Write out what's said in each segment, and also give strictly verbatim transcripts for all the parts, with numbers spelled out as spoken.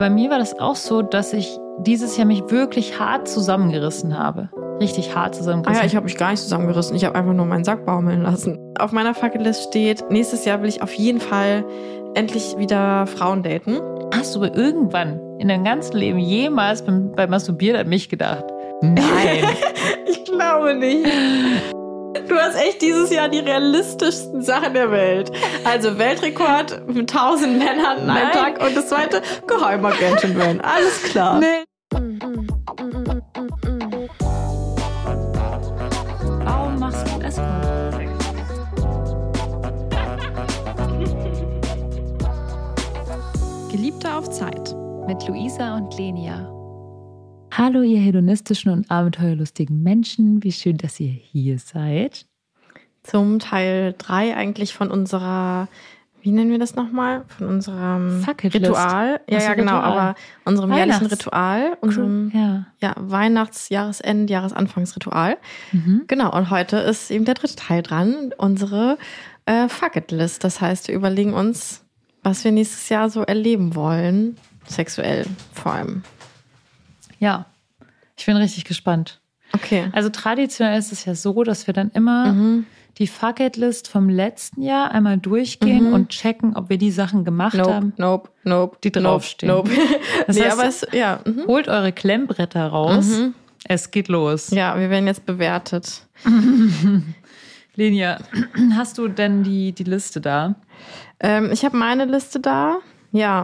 Bei mir war das auch so, dass ich dieses Jahr mich wirklich hart zusammengerissen habe. Richtig hart zusammengerissen. Ah ja, ich habe mich gar nicht zusammengerissen. Ich habe einfach nur meinen Sack baumeln lassen. Auf meiner Fucketlist steht, nächstes Jahr will ich auf jeden Fall endlich wieder Frauen daten. Hast du irgendwann in deinem ganzen Leben jemals beim, beim Masturbieren an mich gedacht? Nein. Ich glaube nicht. Du hast echt dieses Jahr die realistischsten Sachen der Welt. Also Weltrekord mit tausend Männern an einem Tag und das zweite Geheimagentin werden. Alles klar. Nee. Warum machst du es? Geliebte auf Zeit. Mit Luisa und Lenia. Hallo, ihr hedonistischen und abenteuerlustigen Menschen. Wie schön, dass ihr hier seid. Zum Teil drei eigentlich von unserer, wie nennen wir das nochmal? Von unserem Fucketlist. Ritual. Ja, Was ja, für genau, Ritual? aber unserem jährlichen Ritual. Unserem Ja. ja, Weihnachts-, Jahresend-, Jahresanfangsritual. Mhm. Genau, und heute ist eben der dritte Teil dran, unsere äh, Fucketlist. Das heißt, wir überlegen uns, was wir nächstes Jahr so erleben wollen. Sexuell vor allem. Ja, ich bin richtig gespannt. Okay. Also traditionell ist es ja so, dass wir dann immer Mhm. die Fucketlist vom letzten Jahr einmal durchgehen Mhm. und checken, ob wir die Sachen gemacht Nope, haben, nope, nope. die draufstehen. Nope. nope. Das nee, heißt, aber es, ja. Mhm. holt eure Klemmbretter raus. Mhm. Es geht los. Ja, wir werden jetzt bewertet. Lenia, hast du denn die, die Liste da? Ähm, ich habe meine Liste da. Ja.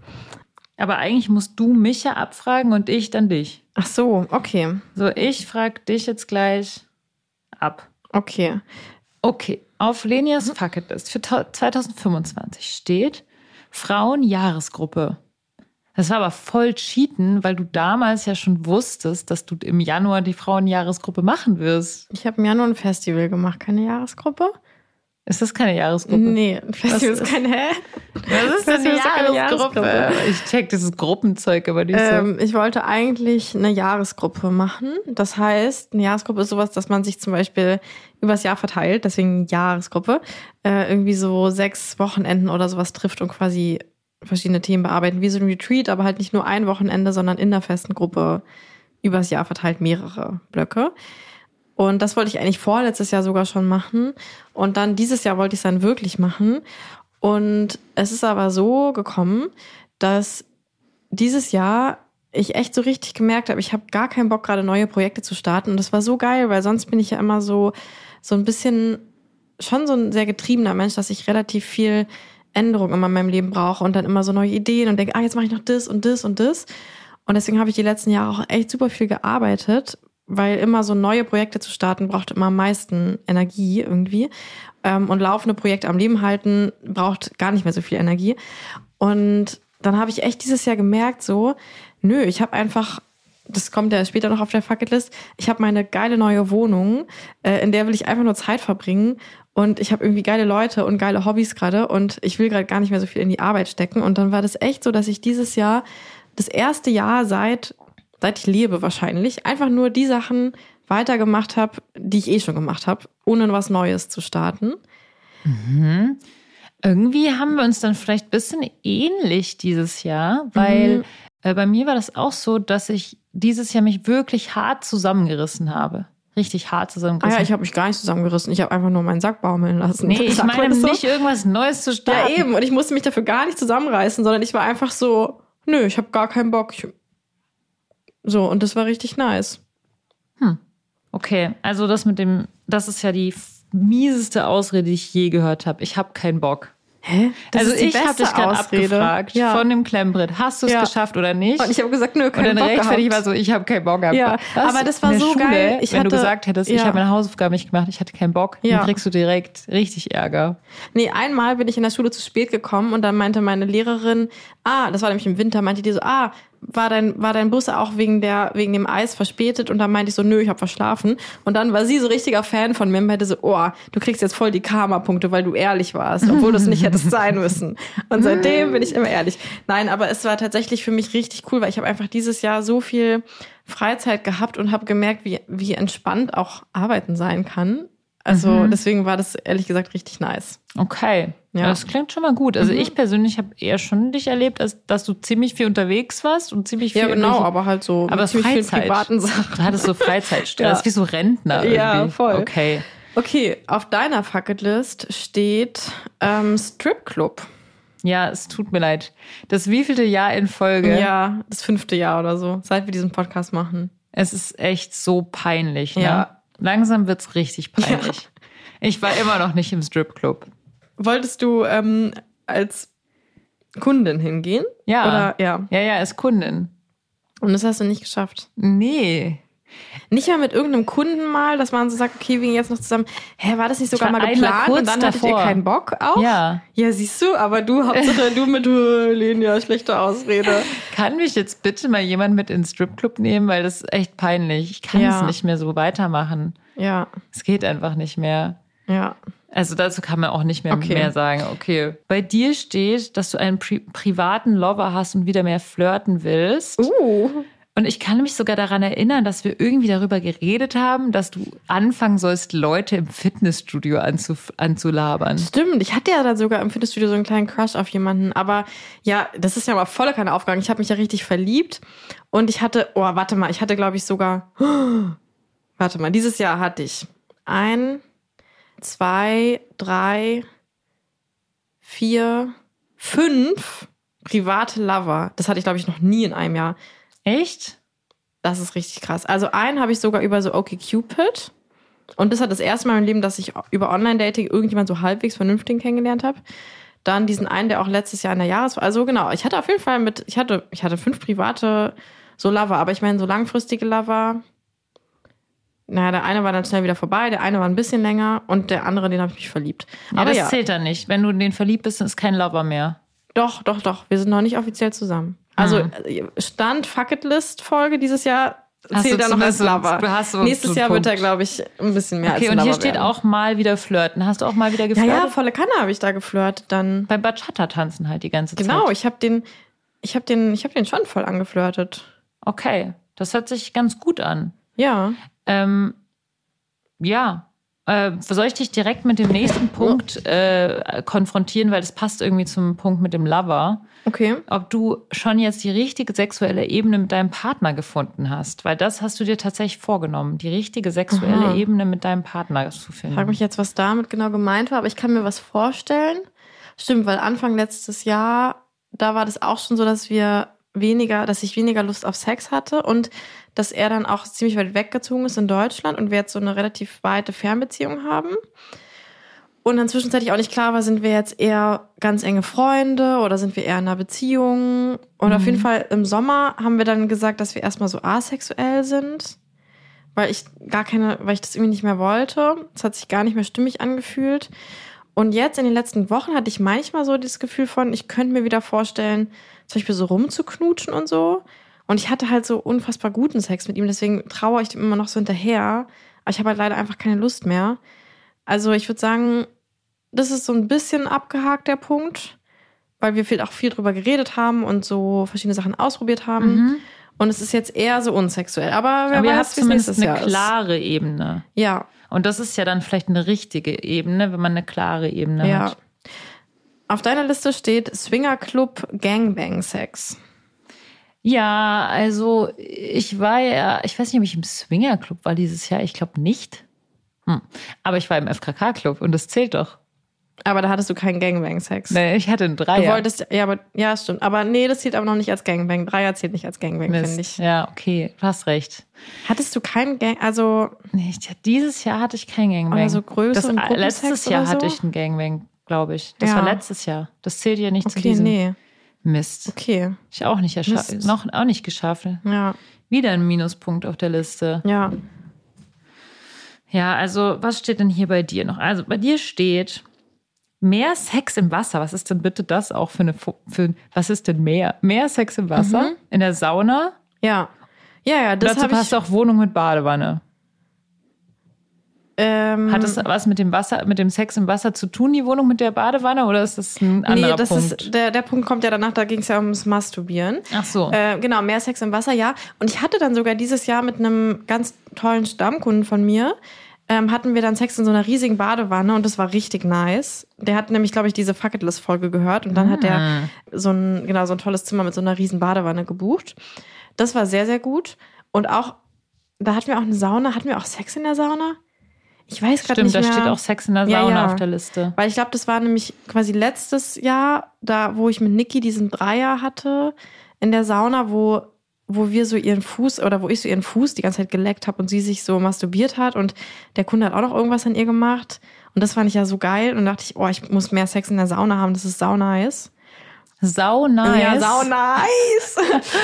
Aber eigentlich musst du mich ja abfragen und ich dann dich. Ach so, okay. So, ich frage dich jetzt gleich ab. Okay. Okay, auf Lenias Fucketlist für zwanzig fünfundzwanzig steht Frauen-Jahresgruppe. Das war aber voll cheaten, weil du damals ja schon wusstest, dass du im Januar die Frauen-Jahresgruppe machen wirst. Ich habe im Januar ein Festival gemacht, keine Jahresgruppe. Ist das keine Jahresgruppe? Nee, ein Festival ist ist- kein, hä? Was ist denn Festival ist doch keine Jahresgruppe. Ich check dieses Gruppenzeug, aber nicht so. Ähm, ich wollte eigentlich eine Jahresgruppe machen. Das heißt, eine Jahresgruppe ist sowas, dass man sich zum Beispiel übers Jahr verteilt, deswegen Jahresgruppe, äh, irgendwie so sechs Wochenenden oder sowas trifft und quasi verschiedene Themen bearbeiten, wie so ein Retreat, aber halt nicht nur ein Wochenende, sondern in der festen Gruppe übers Jahr verteilt mehrere Blöcke. Und das wollte ich eigentlich vorletztes Jahr sogar schon machen. Und dann dieses Jahr wollte ich es dann wirklich machen. Und es ist aber so gekommen, dass dieses Jahr ich echt so richtig gemerkt habe, ich habe gar keinen Bock, gerade neue Projekte zu starten. Und das war so geil, weil sonst bin ich ja immer so, so ein bisschen, schon so ein sehr getriebener Mensch, dass ich relativ viel Änderung immer in meinem Leben brauche und dann immer so neue Ideen und denke, ah, jetzt mache ich noch das und das und das. Und deswegen habe ich die letzten Jahre auch echt super viel gearbeitet, weil immer so neue Projekte zu starten braucht immer am meisten Energie irgendwie. Und laufende Projekte am Leben halten braucht gar nicht mehr so viel Energie. Und dann habe ich echt dieses Jahr gemerkt, so, nö, ich habe einfach, das kommt ja später noch auf der Fucketlist, ich habe meine geile neue Wohnung, äh, in der will ich einfach nur Zeit verbringen und ich habe irgendwie geile Leute und geile Hobbys gerade und ich will gerade gar nicht mehr so viel in die Arbeit stecken. Und dann war das echt so, dass ich dieses Jahr, das erste Jahr seit, seit ich lebe wahrscheinlich, einfach nur die Sachen weitergemacht habe, die ich eh schon gemacht habe, ohne was Neues zu starten. Mhm. Irgendwie haben wir uns dann vielleicht ein bisschen ähnlich dieses Jahr, weil Mhm. äh, bei mir war das auch so, dass ich dieses Jahr mich wirklich hart zusammengerissen habe. Richtig hart Ah zusammengerissen. ja, ich habe mich gar nicht zusammengerissen. Ich habe einfach nur meinen Sack baumeln lassen. Nee, ich Sagt man meine das so? nicht irgendwas Neues zu starten. Ja, eben. Und ich musste mich dafür gar nicht zusammenreißen, sondern ich war einfach so, nö, ich habe gar keinen Bock. Ich so, und das war richtig nice. Hm. Okay, also das mit dem, das ist ja die mieseste Ausrede, die ich je gehört habe. Ich habe keinen Bock. Hä? Das also ist die ich habe beste dich gerade Ausrede. abgefragt Ja. von dem Klemmbrett. Hast du es Ja. geschafft oder nicht? Und ich habe gesagt, nö, Und keinen dann Bock rechtfertig gehabt. war so, ich habe keinen Bock gehabt. Ja, Was? aber das war In der so Schule, geil. Ich wenn du hatte- gesagt hättest, ich ja. habe meine Hausaufgaben nicht gemacht, ich hatte keinen Bock, Ja. dann kriegst du direkt richtig Ärger. Nee, einmal bin ich in der Schule zu spät gekommen und dann meinte meine Lehrerin, ah, das war nämlich im Winter, meinte die so, ah, war dein, war dein Bus auch wegen der, wegen dem Eis verspätet? Und dann meinte ich so, nö, ich habe verschlafen. Und dann war sie so richtiger Fan von mir und meinte so, oh, du kriegst jetzt voll die Karma-Punkte, weil du ehrlich warst, obwohl du es nicht hättest sein müssen. Und seitdem bin ich immer ehrlich. Nein, aber es war tatsächlich für mich richtig cool, weil ich habe einfach dieses Jahr so viel Freizeit gehabt und habe gemerkt, wie, wie entspannt auch Arbeiten sein kann. Also Mhm. deswegen war das ehrlich gesagt richtig nice. Okay, Ja. das klingt schon mal gut. Also Mhm. ich persönlich habe eher schon dich erlebt, als, dass du ziemlich viel unterwegs warst und ziemlich viel Ja, genau, irgendwelche- aber halt so aber mit ziemlich vielen Freizeit. privaten Sachen. Du hattest so Freizeitstress, Ja. wie so Rentner Ja, irgendwie. voll. Okay. Okay, auf deiner Fucketlist steht ähm, Stripclub. Ja, es tut mir leid. Das wievielte Jahr in Folge? Ja, das fünfte Jahr oder so, seit wir diesen Podcast machen. Es ist echt so peinlich. Ne? Ja. Langsam wird's richtig peinlich. Ich war immer noch nicht im Stripclub. Wolltest du ähm, als Kundin hingehen? Ja. Oder ja. Ja, ja, als Kundin. Und das hast du nicht geschafft. Nee. Nicht mal mit irgendeinem Kunden mal, dass man so sagt, okay, wir gehen jetzt noch zusammen. Hä, war das nicht sogar Ich war mal einmal geplant kurz und dann hattet ihr davor. keinen Bock auch? Ja. Ja, siehst du, aber du, Hauptsache du mit äh, Lenia, schlechte Ausrede. Kann mich jetzt bitte mal jemand mit ins Stripclub nehmen, weil das ist echt peinlich. Ich kann Ja. es nicht mehr so weitermachen. Ja, Es geht einfach nicht mehr. ja. Also dazu kann man auch nicht mehr, Okay. mehr sagen. Okay. Bei dir steht, dass du einen pri privaten Lover hast und wieder mehr flirten willst. Uh. Und ich kann mich sogar daran erinnern, dass wir irgendwie darüber geredet haben, dass du anfangen sollst, Leute im Fitnessstudio anzu anzulabern. Stimmt, ich hatte ja dann sogar im Fitnessstudio so einen kleinen Crush auf jemanden. Aber ja, das ist ja mal voll keine Aufgabe. Ich habe mich ja richtig verliebt. Und ich hatte, oh, warte mal, ich hatte, glaube ich, sogar, warte mal, dieses Jahr hatte ich ein, zwei, drei, vier, fünf private Lover. Das hatte ich, glaube ich, noch nie in einem Jahr. Echt? Das ist richtig krass. Also einen habe ich sogar über so OkCupid. Und das hat das erste Mal im Leben, dass ich über Online-Dating irgendjemand so halbwegs vernünftig kennengelernt habe. Dann diesen einen, der auch letztes Jahr in der Jahres... Also genau, ich hatte auf jeden Fall mit... Ich hatte, ich hatte fünf private so Lover. Aber ich meine, so langfristige Lover... Naja, der eine war dann schnell wieder vorbei, der eine war ein bisschen länger und der andere, den habe ich mich verliebt. Ja, Aber das ja, zählt dann nicht. Wenn du in den verliebt bist, dann ist kein Lover mehr. doch, doch, doch. Wir sind noch nicht offiziell zusammen. Also Hm. Stand Fucketlist-Folge dieses Jahr Hast zählt du er noch als zumindest- Lover. du hast so- Nächstes so einen Jahr wird er, Punkt. glaube ich, ein bisschen mehr Okay, als ein und hier Lover steht werden. auch mal wieder flirten. Hast du auch mal wieder Ja, geflirtet? ja, volle Kanne habe ich da geflirtet dann. Beim Bachata tanzen halt die ganze Genau, Zeit. ich habe den, ich habe den, ich habe den schon voll angeflirtet. Okay, das hört sich ganz gut an. Ja. Ähm, ja. Äh, soll ich dich direkt mit dem nächsten Punkt äh, konfrontieren, weil das passt irgendwie zum Punkt mit dem Lover. Okay. Ob du schon jetzt die richtige sexuelle Ebene mit deinem Partner gefunden hast. Weil das hast du dir tatsächlich vorgenommen, die richtige sexuelle Aha. Ebene mit deinem Partner zu finden. Frag mich jetzt, was damit genau gemeint war, aber ich kann mir was vorstellen. Stimmt, weil Anfang letztes Jahr, da war das auch schon so, dass wir weniger, dass ich weniger Lust auf Sex hatte und dass er dann auch ziemlich weit weggezogen ist in Deutschland und wir jetzt so eine relativ weite Fernbeziehung haben. Und dann zwischenzeitlich auch nicht klar war, sind wir jetzt eher ganz enge Freunde oder sind wir eher in einer Beziehung? Und auf jeden Fall im Sommer haben wir dann gesagt, dass wir erstmal so asexuell sind, weil ich gar keine, weil ich das irgendwie nicht mehr wollte. Es hat sich gar nicht mehr stimmig angefühlt. Und jetzt in den letzten Wochen hatte ich manchmal so das Gefühl von, ich könnte mir wieder vorstellen, zum Beispiel so rumzuknutschen und so. Und ich hatte halt so unfassbar guten Sex mit ihm, deswegen trauere ich dem immer noch so hinterher. Aber ich habe halt leider einfach keine Lust mehr. Also ich würde sagen, das ist so ein bisschen abgehakt, der Punkt, weil wir viel, auch viel drüber geredet haben und so verschiedene Sachen ausprobiert haben. Mhm. Und es ist jetzt eher so unsexuell. Aber wer Aber ihr habt weiß, wie es nächstes zumindest eine Jahr ist. klare Ebene. Ja, Und das ist ja dann vielleicht eine richtige Ebene, wenn man eine klare Ebene ja. hat. Auf deiner Liste steht Swingerclub Gangbang Sex. Ja, also ich war ja, ich weiß nicht, ob ich im Swingerclub war dieses Jahr. Ich glaube nicht. Hm. Aber ich war im F K K-Club und das zählt doch. Aber da hattest du keinen Gangbang Sex. Nee, ich hatte einen Du Dreier. wolltest, ja, aber, ja, stimmt. Aber nee, das zählt aber noch nicht als Gangbang. Dreier zählt nicht als Gangbang, Mist. finde ich. Ja, okay, du hast recht. Hattest du keinen Gang, also, Nee, ich- dieses Jahr hatte ich kein Gangbang. Oder so größeren das, äh, Gruppensex Letztes Jahr oder so? hatte ich einen Gangbang, glaube ich. Das Ja. war letztes Jahr. Das zählt ja nicht zu okay, diesem nee. Mist. Okay, Ich auch nicht erschafft. Mist. Noch auch nicht geschafft. ja, Wieder ein Minuspunkt auf der Liste. ja. Ja, also was steht denn hier bei dir noch? Also bei dir steht mehr Sex im Wasser. Was ist denn bitte das auch für eine, für, was ist denn mehr? Mehr Sex im Wasser? Mhm. In der Sauna? Ja, ja, ja, das Dazu habe passt ich. auch Wohnung mit Badewanne. Ähm, Hat das was mit dem Wasser, mit dem Sex im Wasser zu tun, die Wohnung mit der Badewanne, oder ist das ein anderer nee, das Punkt? ist, der, der Punkt kommt ja danach, da ging es ja ums Masturbieren. Ach so. Äh, genau, mehr Sex im Wasser, ja. Und ich hatte dann sogar dieses Jahr mit einem ganz tollen Stammkunden von mir, ähm, hatten wir dann Sex in so einer riesigen Badewanne und das war richtig nice. Der hat nämlich, glaube ich, diese Fucketless-Folge gehört und dann ah. hat er so ein, genau, so ein tolles Zimmer mit so einer riesen Badewanne gebucht. Das war sehr, sehr gut. Und auch, da hatten wir auch eine Sauna. Hatten wir auch Sex in der Sauna? Ich weiß gerade nicht mehr. Stimmt, da steht auch Sex in der Sauna ja, ja. auf der Liste. Weil ich glaube, das war nämlich quasi letztes Jahr, da wo ich mit Niki diesen Dreier hatte in der Sauna, wo wo wir so ihren Fuß oder wo ich so ihren Fuß die ganze Zeit geleckt habe und sie sich so masturbiert hat und der Kunde hat auch noch irgendwas an ihr gemacht und das fand ich ja so geil und dachte ich, oh, ich muss mehr Sex in der Sauna haben, das ist sau nice. Sau nice. Ja, sau nice.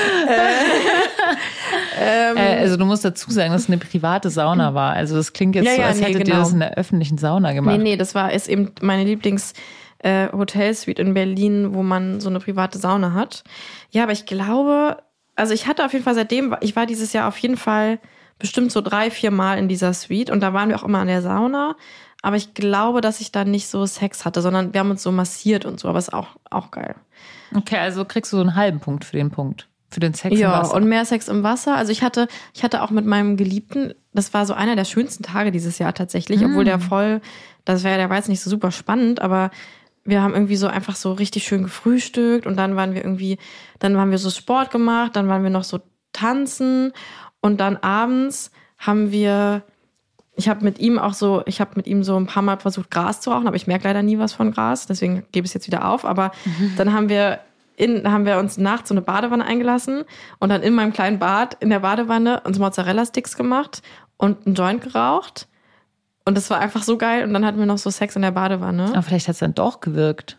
ähm, äh, also du musst dazu sagen, dass es eine private Sauna war. Also das klingt jetzt ja, so, als ja, nee, hättet genau. ihr das in der öffentlichen Sauna gemacht. Nee, nee, das war ist eben meine Lieblings äh, Hotelsuite in Berlin, wo man so eine private Sauna hat. Ja, aber ich glaube, also ich hatte auf jeden Fall seitdem, ich war dieses Jahr auf jeden Fall bestimmt so drei, vier Mal in dieser Suite und da waren wir auch immer in der Sauna. Aber ich glaube, dass ich da nicht so Sex hatte, sondern wir haben uns so massiert und so, aber ist auch, auch geil. Okay, also kriegst du so einen halben Punkt für den Punkt, für den Sex ja, im Wasser. Ja, und mehr Sex im Wasser. Also ich hatte, ich hatte auch mit meinem Geliebten, das war so einer der schönsten Tage dieses Jahr tatsächlich, mm. obwohl der voll, das wäre, der war jetzt nicht so super spannend, aber wir haben irgendwie so einfach so richtig schön gefrühstückt und dann waren wir irgendwie, dann haben wir so Sport gemacht, dann waren wir noch so tanzen und dann abends haben wir, ich habe mit ihm auch so, ich habe mit ihm so ein paar Mal versucht, Gras zu rauchen, aber ich merke leider nie was von Gras, deswegen gebe ich es jetzt wieder auf. Aber mhm. dann haben wir, in, haben wir uns nachts so eine Badewanne eingelassen und dann in meinem kleinen Bad in der Badewanne uns Mozzarella-Sticks gemacht und einen Joint geraucht. Und das war einfach so geil. Und dann hatten wir noch so Sex in der Badewanne. Aber vielleicht hat es dann doch gewirkt.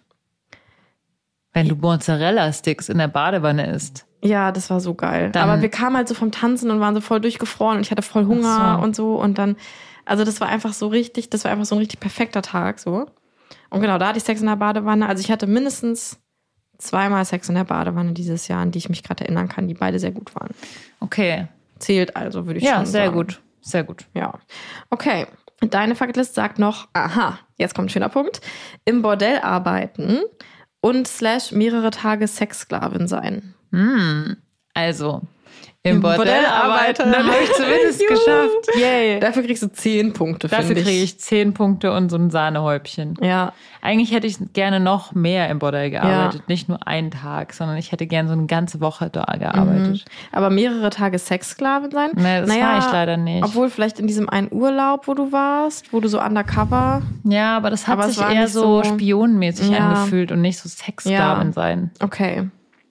Wenn du Mozzarella-Sticks in der Badewanne isst. Ja, das war so geil. Dann aber wir kamen halt so vom Tanzen und waren so voll durchgefroren und ich hatte voll Hunger so. und so. Und dann, also das war einfach so richtig, das war einfach so ein richtig perfekter Tag so. Und genau, da hatte ich Sex in der Badewanne. Also ich hatte mindestens zweimal Sex in der Badewanne dieses Jahr, an die ich mich gerade erinnern kann, die beide sehr gut waren. Okay. Zählt also, würde ich ja, schon sagen. Ja, sehr gut. Sehr gut. Ja. Okay. Deine Fucketlist sagt noch, aha, jetzt kommt ein schöner Punkt, im Bordell arbeiten und slash mehrere Tage Sexsklavin sein. Hm, also im, Im Bordell, Bordell arbeiten, dann habe ich zumindest geschafft. Yay. Dafür kriegst du zehn Punkte, finde ich. Dafür kriege ich zehn Punkte und so ein Sahnehäubchen. Ja. Eigentlich hätte ich gerne noch mehr im Bordell gearbeitet. Ja. Nicht nur einen Tag, sondern ich hätte gerne so eine ganze Woche da gearbeitet. Mhm. Aber mehrere Tage Sexsklavin sein? Nee, das naja, war ich leider nicht. Obwohl vielleicht in diesem einen Urlaub, wo du warst, wo du so undercover... Ja, aber das hat aber sich eher so spionenmäßig ja. angefühlt und nicht so Sexsklavin ja. sein. Okay.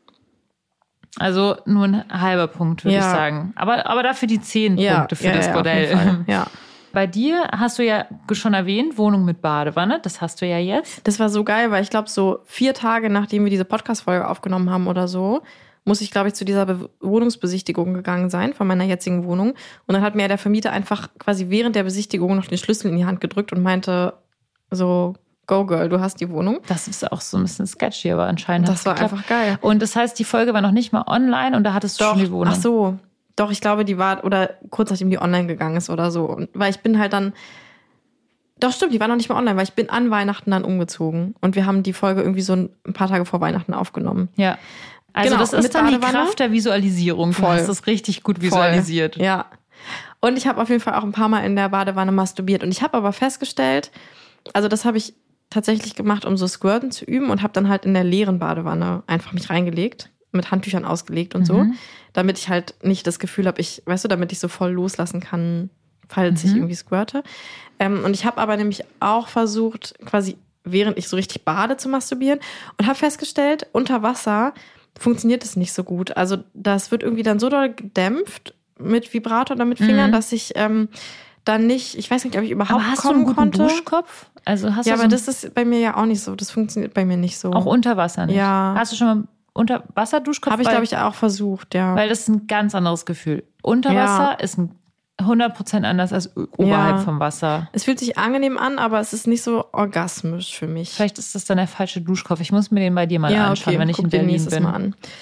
Also nur ein halber Punkt, würde ja. ich sagen. Aber, aber dafür die zehn ja. Punkte für ja, das ja, Bordell. Ja. Bei dir hast du ja schon erwähnt, Wohnung mit Badewanne. Das hast du ja jetzt. Das war so geil, weil ich glaube, so vier Tage, nachdem wir diese Podcast-Folge aufgenommen haben oder so, muss ich, glaube ich, zu dieser Be- Wohnungsbesichtigung gegangen sein von meiner jetzigen Wohnung. Und dann hat mir der Vermieter einfach quasi während der Besichtigung noch den Schlüssel in die Hand gedrückt und meinte so... Go Girl, du hast die Wohnung. Das ist auch so ein bisschen sketchy, aber anscheinend das war geklappt. Einfach geil. Und das heißt, die Folge war noch nicht mal online und da hattest du Doch, schon die Wohnung. Ach so, doch, ich glaube, die war, oder kurz nachdem die online gegangen ist oder so. Und, weil ich bin halt dann, doch stimmt, die war noch nicht mal online, weil ich bin an Weihnachten dann umgezogen. Und wir haben die Folge irgendwie so ein paar Tage vor Weihnachten aufgenommen. Ja. Also genau, das ist dann die Kraft der Visualisierung. Voll. Du hast das richtig gut visualisiert. Voll. Ja. Und ich habe auf jeden Fall auch ein paar Mal in der Badewanne masturbiert. Und ich habe aber festgestellt, also das habe ich tatsächlich gemacht, um so Squirten zu üben und habe dann halt in der leeren Badewanne einfach mich reingelegt, mit Handtüchern ausgelegt und mhm. so, damit ich halt nicht das Gefühl habe, ich, weißt du, damit ich so voll loslassen kann, falls mhm. ich irgendwie squirte. Ähm, und ich habe aber nämlich auch versucht, quasi während ich so richtig bade, zu masturbieren und habe festgestellt, unter Wasser funktioniert es nicht so gut. Also das wird irgendwie dann so doll gedämpft mit Vibrator oder mit Fingern, mhm. dass ich ähm, dann nicht, ich weiß nicht, ob ich überhaupt aber hast kommen du einen guten konnte. Duschkopf? Also hast ja, du aber so das ist bei mir ja auch nicht so. Das funktioniert bei mir nicht so. Auch unter Wasser nicht? Ja. Hast du schon mal unter Wasser Duschkopf? Habe ich, glaube ich, auch versucht, ja. Weil das ist ein ganz anderes Gefühl. Unter ja. Wasser ist ein hundert Prozent anders als oberhalb ja. vom Wasser. Es fühlt sich angenehm an, aber es ist nicht so orgasmisch für mich. Vielleicht ist das dann der falsche Duschkopf. Ich muss mir den bei dir mal ja, anschauen, okay. wenn ich Guck in Berlin nächstes bin. Mal an.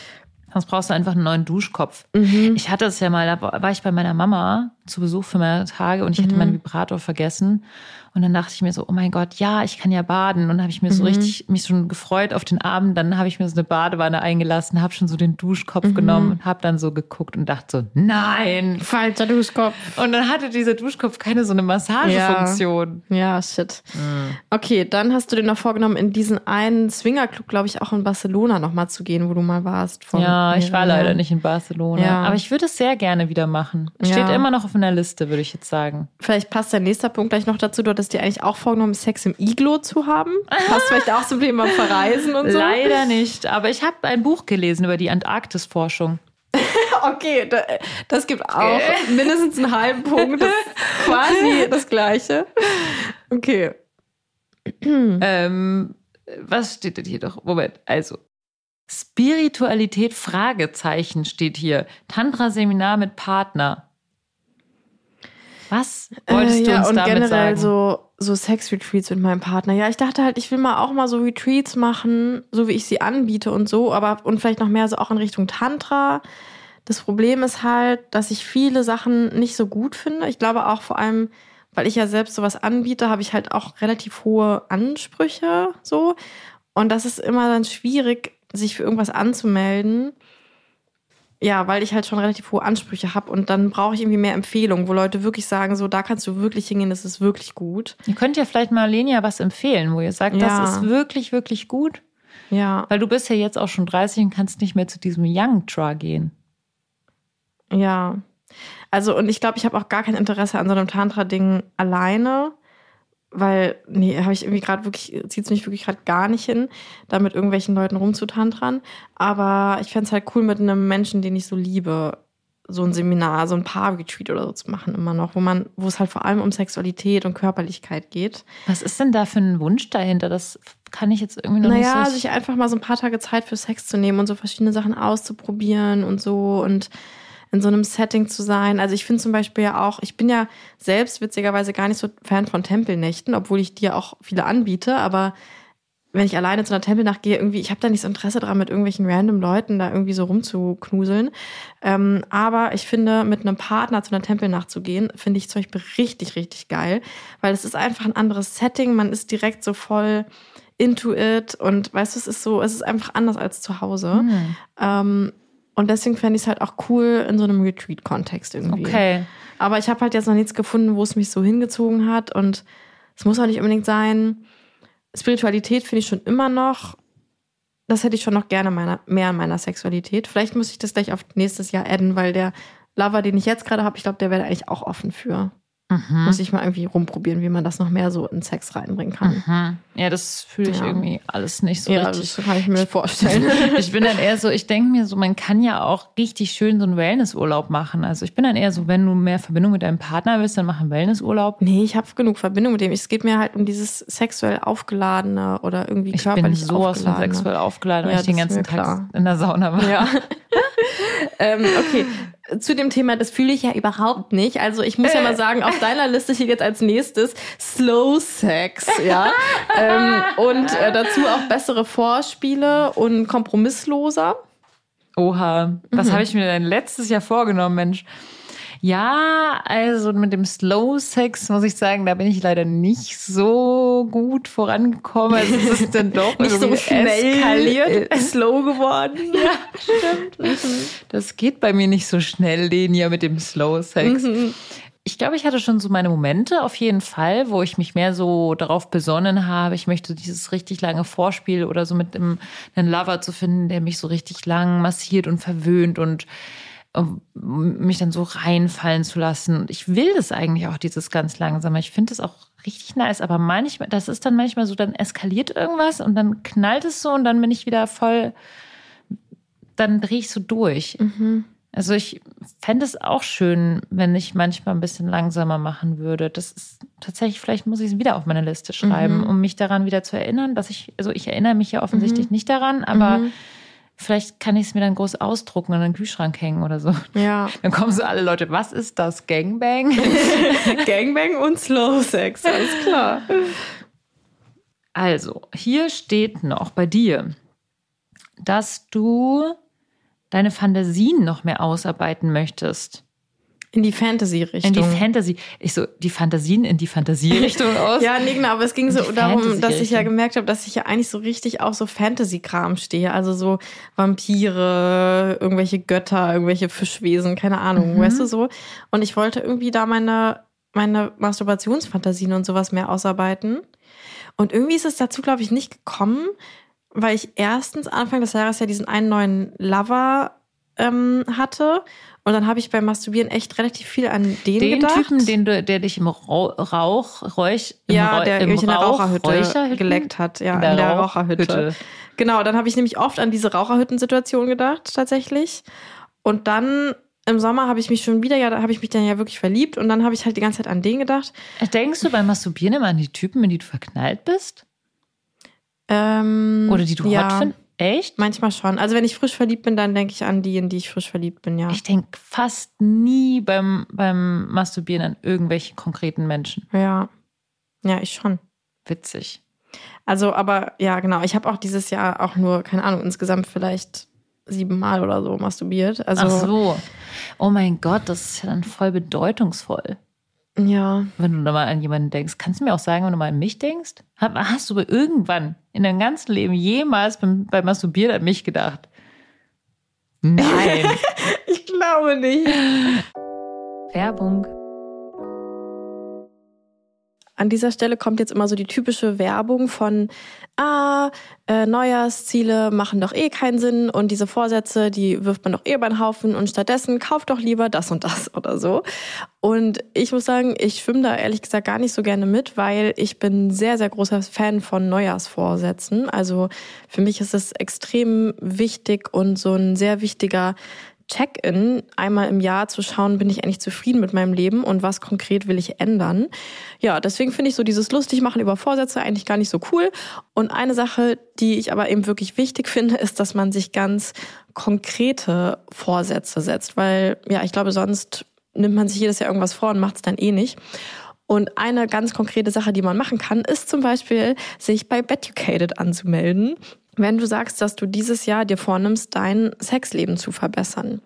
Sonst brauchst du einfach einen neuen Duschkopf. Mhm. Ich hatte es ja mal, da war ich bei meiner Mama zu Besuch für meine Tage und ich hatte Mhm. meinen Vibrator vergessen. Und dann dachte ich mir so, oh mein Gott, ja, ich kann ja baden. Und dann habe ich mir so Mhm. richtig mich schon gefreut auf den Abend. Dann habe ich mir so eine Badewanne eingelassen, habe schon so den Duschkopf mhm. genommen und habe dann so geguckt und dachte so, nein. Falscher Duschkopf. Und dann hatte dieser Duschkopf keine so eine Massagefunktion. Ja, ja shit. Mhm. Okay, dann hast du dir noch vorgenommen, in diesen einen Swingerclub, glaube ich, auch in Barcelona nochmal zu gehen, wo du mal warst. Von ja, ich war leider nicht in Barcelona. Ja. Aber ich würde es sehr gerne wieder machen. Steht Ja. immer noch auf meiner Liste, würde ich jetzt sagen. Vielleicht passt der nächste Punkt gleich noch dazu. Du hattest dir eigentlich auch vorgenommen, Sex im Iglo zu haben. Passt vielleicht auch zum Thema Verreisen und so? Leider nicht. Aber ich habe ein Buch gelesen über die Antarktisforschung. Okay, das gibt auch mindestens einen halben Punkt. Das ist quasi das Gleiche. Okay. ähm, was steht denn hier doch? Moment, also Spiritualität, Fragezeichen steht hier. Tantra-Seminar mit Partner. Was wolltest äh, du ja, uns und damit generell sagen? so, so Sex-Retreats mit meinem Partner. Ja, ich dachte halt, ich will mal auch mal so Retreats machen, so wie ich sie anbiete und so, aber und vielleicht noch mehr so auch in Richtung Tantra. Das Problem ist halt, dass ich viele Sachen nicht so gut finde. Ich glaube auch vor allem, weil ich ja selbst sowas anbiete, habe ich halt auch relativ hohe Ansprüche so. Und das ist immer dann schwierig, sich für irgendwas anzumelden. Ja, weil ich halt schon relativ hohe Ansprüche habe und dann brauche ich irgendwie mehr Empfehlungen, wo Leute wirklich sagen, so, da kannst du wirklich hingehen, das ist wirklich gut. Ihr könnt ja vielleicht mal Lenia was empfehlen, wo ihr sagt, Ja. das ist wirklich, wirklich gut. Ja, Weil du bist ja jetzt auch schon dreißig und kannst nicht mehr zu diesem Young Tra gehen. ja. Also und ich glaube, ich habe auch gar kein Interesse an so einem Tantra-Ding alleine, weil, nee, habe ich irgendwie gerade wirklich, zieht es mich wirklich gerade gar nicht hin, da mit irgendwelchen Leuten rumzutantran. Aber ich fände es halt cool, mit einem Menschen, den ich so liebe, so ein Seminar, so ein Paar-Retreat oder so zu machen immer noch, wo man, wo es halt vor allem um Sexualität und Körperlichkeit geht. Was ist denn da für ein Wunsch dahinter? Das kann ich jetzt irgendwie noch Naja, nicht so... sich einfach mal so ein paar Tage Zeit für Sex zu nehmen und so verschiedene Sachen auszuprobieren und so und in so einem Setting zu sein. Also ich finde zum Beispiel ja auch, ich bin ja selbst witzigerweise gar nicht so Fan von Tempelnächten, obwohl ich dir auch viele anbiete, aber wenn ich alleine zu einer Tempelnacht gehe, irgendwie, ich habe da nicht so Interesse dran, mit irgendwelchen random Leuten da irgendwie so rumzuknuseln. Ähm, aber ich finde, mit einem Partner zu einer Tempelnacht zu gehen, finde ich zum Beispiel richtig, richtig geil, weil es ist einfach ein anderes Setting, man ist direkt so voll into it und weißt du, es ist so, es ist einfach anders als zu Hause. Hm. Ähm, Und deswegen fände ich es halt auch cool in so einem Retreat-Kontext irgendwie. Okay. Aber ich habe halt jetzt noch nichts gefunden, wo es mich so hingezogen hat. Und es muss auch nicht unbedingt sein. Spiritualität finde ich schon immer noch. Das hätte ich schon noch gerne meiner, mehr an meiner Sexualität. Vielleicht muss ich das gleich auf nächstes Jahr adden, weil der Lover, den ich jetzt gerade habe, ich glaube, der wäre eigentlich auch offen für. Mhm. Muss ich mal irgendwie rumprobieren, wie man das noch mehr so in Sex reinbringen kann. Mhm. Ja, das fühle ich Ja. irgendwie alles nicht so Ja, richtig. das kann ich mir vorstellen. Ich bin dann eher so, ich denke mir so, man kann ja auch richtig schön so einen Wellnessurlaub machen. Also ich bin dann eher so, wenn du mehr Verbindung mit deinem Partner willst, dann mach einen Wellnessurlaub. Nee, ich habe genug Verbindung mit dem. Es geht mir halt um dieses sexuell aufgeladene oder irgendwie Ich bin körperlich sowas von aufgeladene. sexuell aufgeladen, weil Ja, ich den das ist ganzen mir Tag klar. in der Sauna war. Ja. ähm, okay, zu dem Thema, das fühle ich ja überhaupt nicht. Also ich muss ja mal sagen, auf deiner Liste steht jetzt als nächstes Slow Sex, ja. ähm, und äh, dazu auch bessere Vorspiele und kompromissloser. Oha, was Mhm. habe ich mir denn letztes Jahr vorgenommen, Mensch? Ja, also mit dem Slow Sex muss ich sagen, da bin ich leider nicht so gut vorangekommen. Also es ist dann doch Nicht so irgendwie schnell eskaliert. äh, slow geworden. Ja, stimmt. Das geht bei mir nicht so schnell, Lenia, mit dem Slow Sex. Mhm. Ich glaube, ich hatte schon so meine Momente auf jeden Fall, wo ich mich mehr so darauf besonnen habe, ich möchte dieses richtig lange Vorspiel oder so mit einem, einem Lover zu finden, der mich so richtig lang massiert und verwöhnt und um mich dann so reinfallen zu lassen. Und ich will das eigentlich auch, dieses ganz langsame. Ich finde das auch richtig nice, aber manchmal, das ist dann manchmal so, dann eskaliert irgendwas und dann knallt es so und dann bin ich wieder voll, dann drehe ich so durch. Mhm. Also ich fände es auch schön, wenn ich manchmal ein bisschen langsamer machen würde. Das ist tatsächlich, vielleicht muss ich es wieder auf meine Liste schreiben, Mhm. um mich daran wieder zu erinnern, dass ich, also ich erinnere mich ja offensichtlich Mhm. nicht daran, aber Mhm. vielleicht kann ich es mir dann groß ausdrucken und an den Kühlschrank hängen oder so. Ja. Dann kommen so alle Leute, was ist das, Gangbang? Gangbang und Slow Sex, alles klar. Also, hier steht noch bei dir, dass du deine Fantasien noch mehr ausarbeiten möchtest. In die Fantasy-Richtung. In die Fantasy. Ich so, die Fantasien in die Fantasie-Richtung aus. Ja, nee, genau, aber es ging so darum, dass ich ja gemerkt habe, dass ich ja eigentlich so richtig auf so Fantasy-Kram stehe. Also so Vampire, irgendwelche Götter, irgendwelche Fischwesen, keine Ahnung, mhm. weißt du so. Und ich wollte irgendwie da meine, meine Masturbationsfantasien und sowas mehr ausarbeiten. Und irgendwie ist es dazu, glaube ich, nicht gekommen, weil ich erstens Anfang des Jahres ja diesen einen neuen Lover ähm, hatte. Und dann habe ich beim Masturbieren echt relativ viel an den, den gedacht. Den Typen, den du, der dich im Rauch, Räuch, im ja, Rauch, der im mich in der Rauch, Raucherhütte geleckt hat. Ja, in der, in der Raucherhütte. Raucherhütte. Genau, dann habe ich nämlich oft an diese Raucherhütten-Situation gedacht, tatsächlich. Und dann im Sommer habe ich mich schon wieder, ja, da habe ich mich dann ja wirklich verliebt. Und dann habe ich halt die ganze Zeit an den gedacht. Denkst du beim Masturbieren immer an die Typen, in die du verknallt bist? Ähm, Oder die du ja. hot findest? Echt? Manchmal schon. Also wenn ich frisch verliebt bin, dann denke ich an die, in die ich frisch verliebt bin, ja. Ich denke fast nie beim, beim Masturbieren an irgendwelche konkreten Menschen. Ja. Ja, ich schon. Witzig. Also, aber ja, genau. Ich habe auch dieses Jahr auch nur, keine Ahnung, insgesamt vielleicht siebenmal oder so masturbiert. Also, ach so. Oh mein Gott, das ist ja dann voll bedeutungsvoll. Ja. Wenn du da mal an jemanden denkst. Kannst du mir auch sagen, wenn du mal an mich denkst? Hast du irgendwann in deinem ganzen Leben jemals beim, beim Masturbieren an mich gedacht? Nein. Ich glaube nicht. Werbung. An dieser Stelle kommt jetzt immer so die typische Werbung von, ah, äh, Neujahrsziele machen doch eh keinen Sinn und diese Vorsätze, die wirft man doch eh über den Haufen und stattdessen kauft doch lieber das und das oder so. Und ich muss sagen, ich schwimme da ehrlich gesagt gar nicht so gerne mit, weil ich bin sehr, sehr großer Fan von Neujahrsvorsätzen. Also für mich ist es extrem wichtig und so ein sehr wichtiger Check-in, einmal im Jahr zu schauen, bin ich eigentlich zufrieden mit meinem Leben und was konkret will ich ändern. Ja, deswegen finde ich so dieses Lustigmachen über Vorsätze eigentlich gar nicht so cool. Und eine Sache, die ich aber eben wirklich wichtig finde, ist, dass man sich ganz konkrete Vorsätze setzt. Weil, ja, ich glaube, sonst nimmt man sich jedes Jahr irgendwas vor und macht es dann eh nicht. Und eine ganz konkrete Sache, die man machen kann, ist zum Beispiel, sich bei Beducated anzumelden, wenn du sagst, dass du dieses Jahr dir vornimmst, dein Sexleben zu verbessern.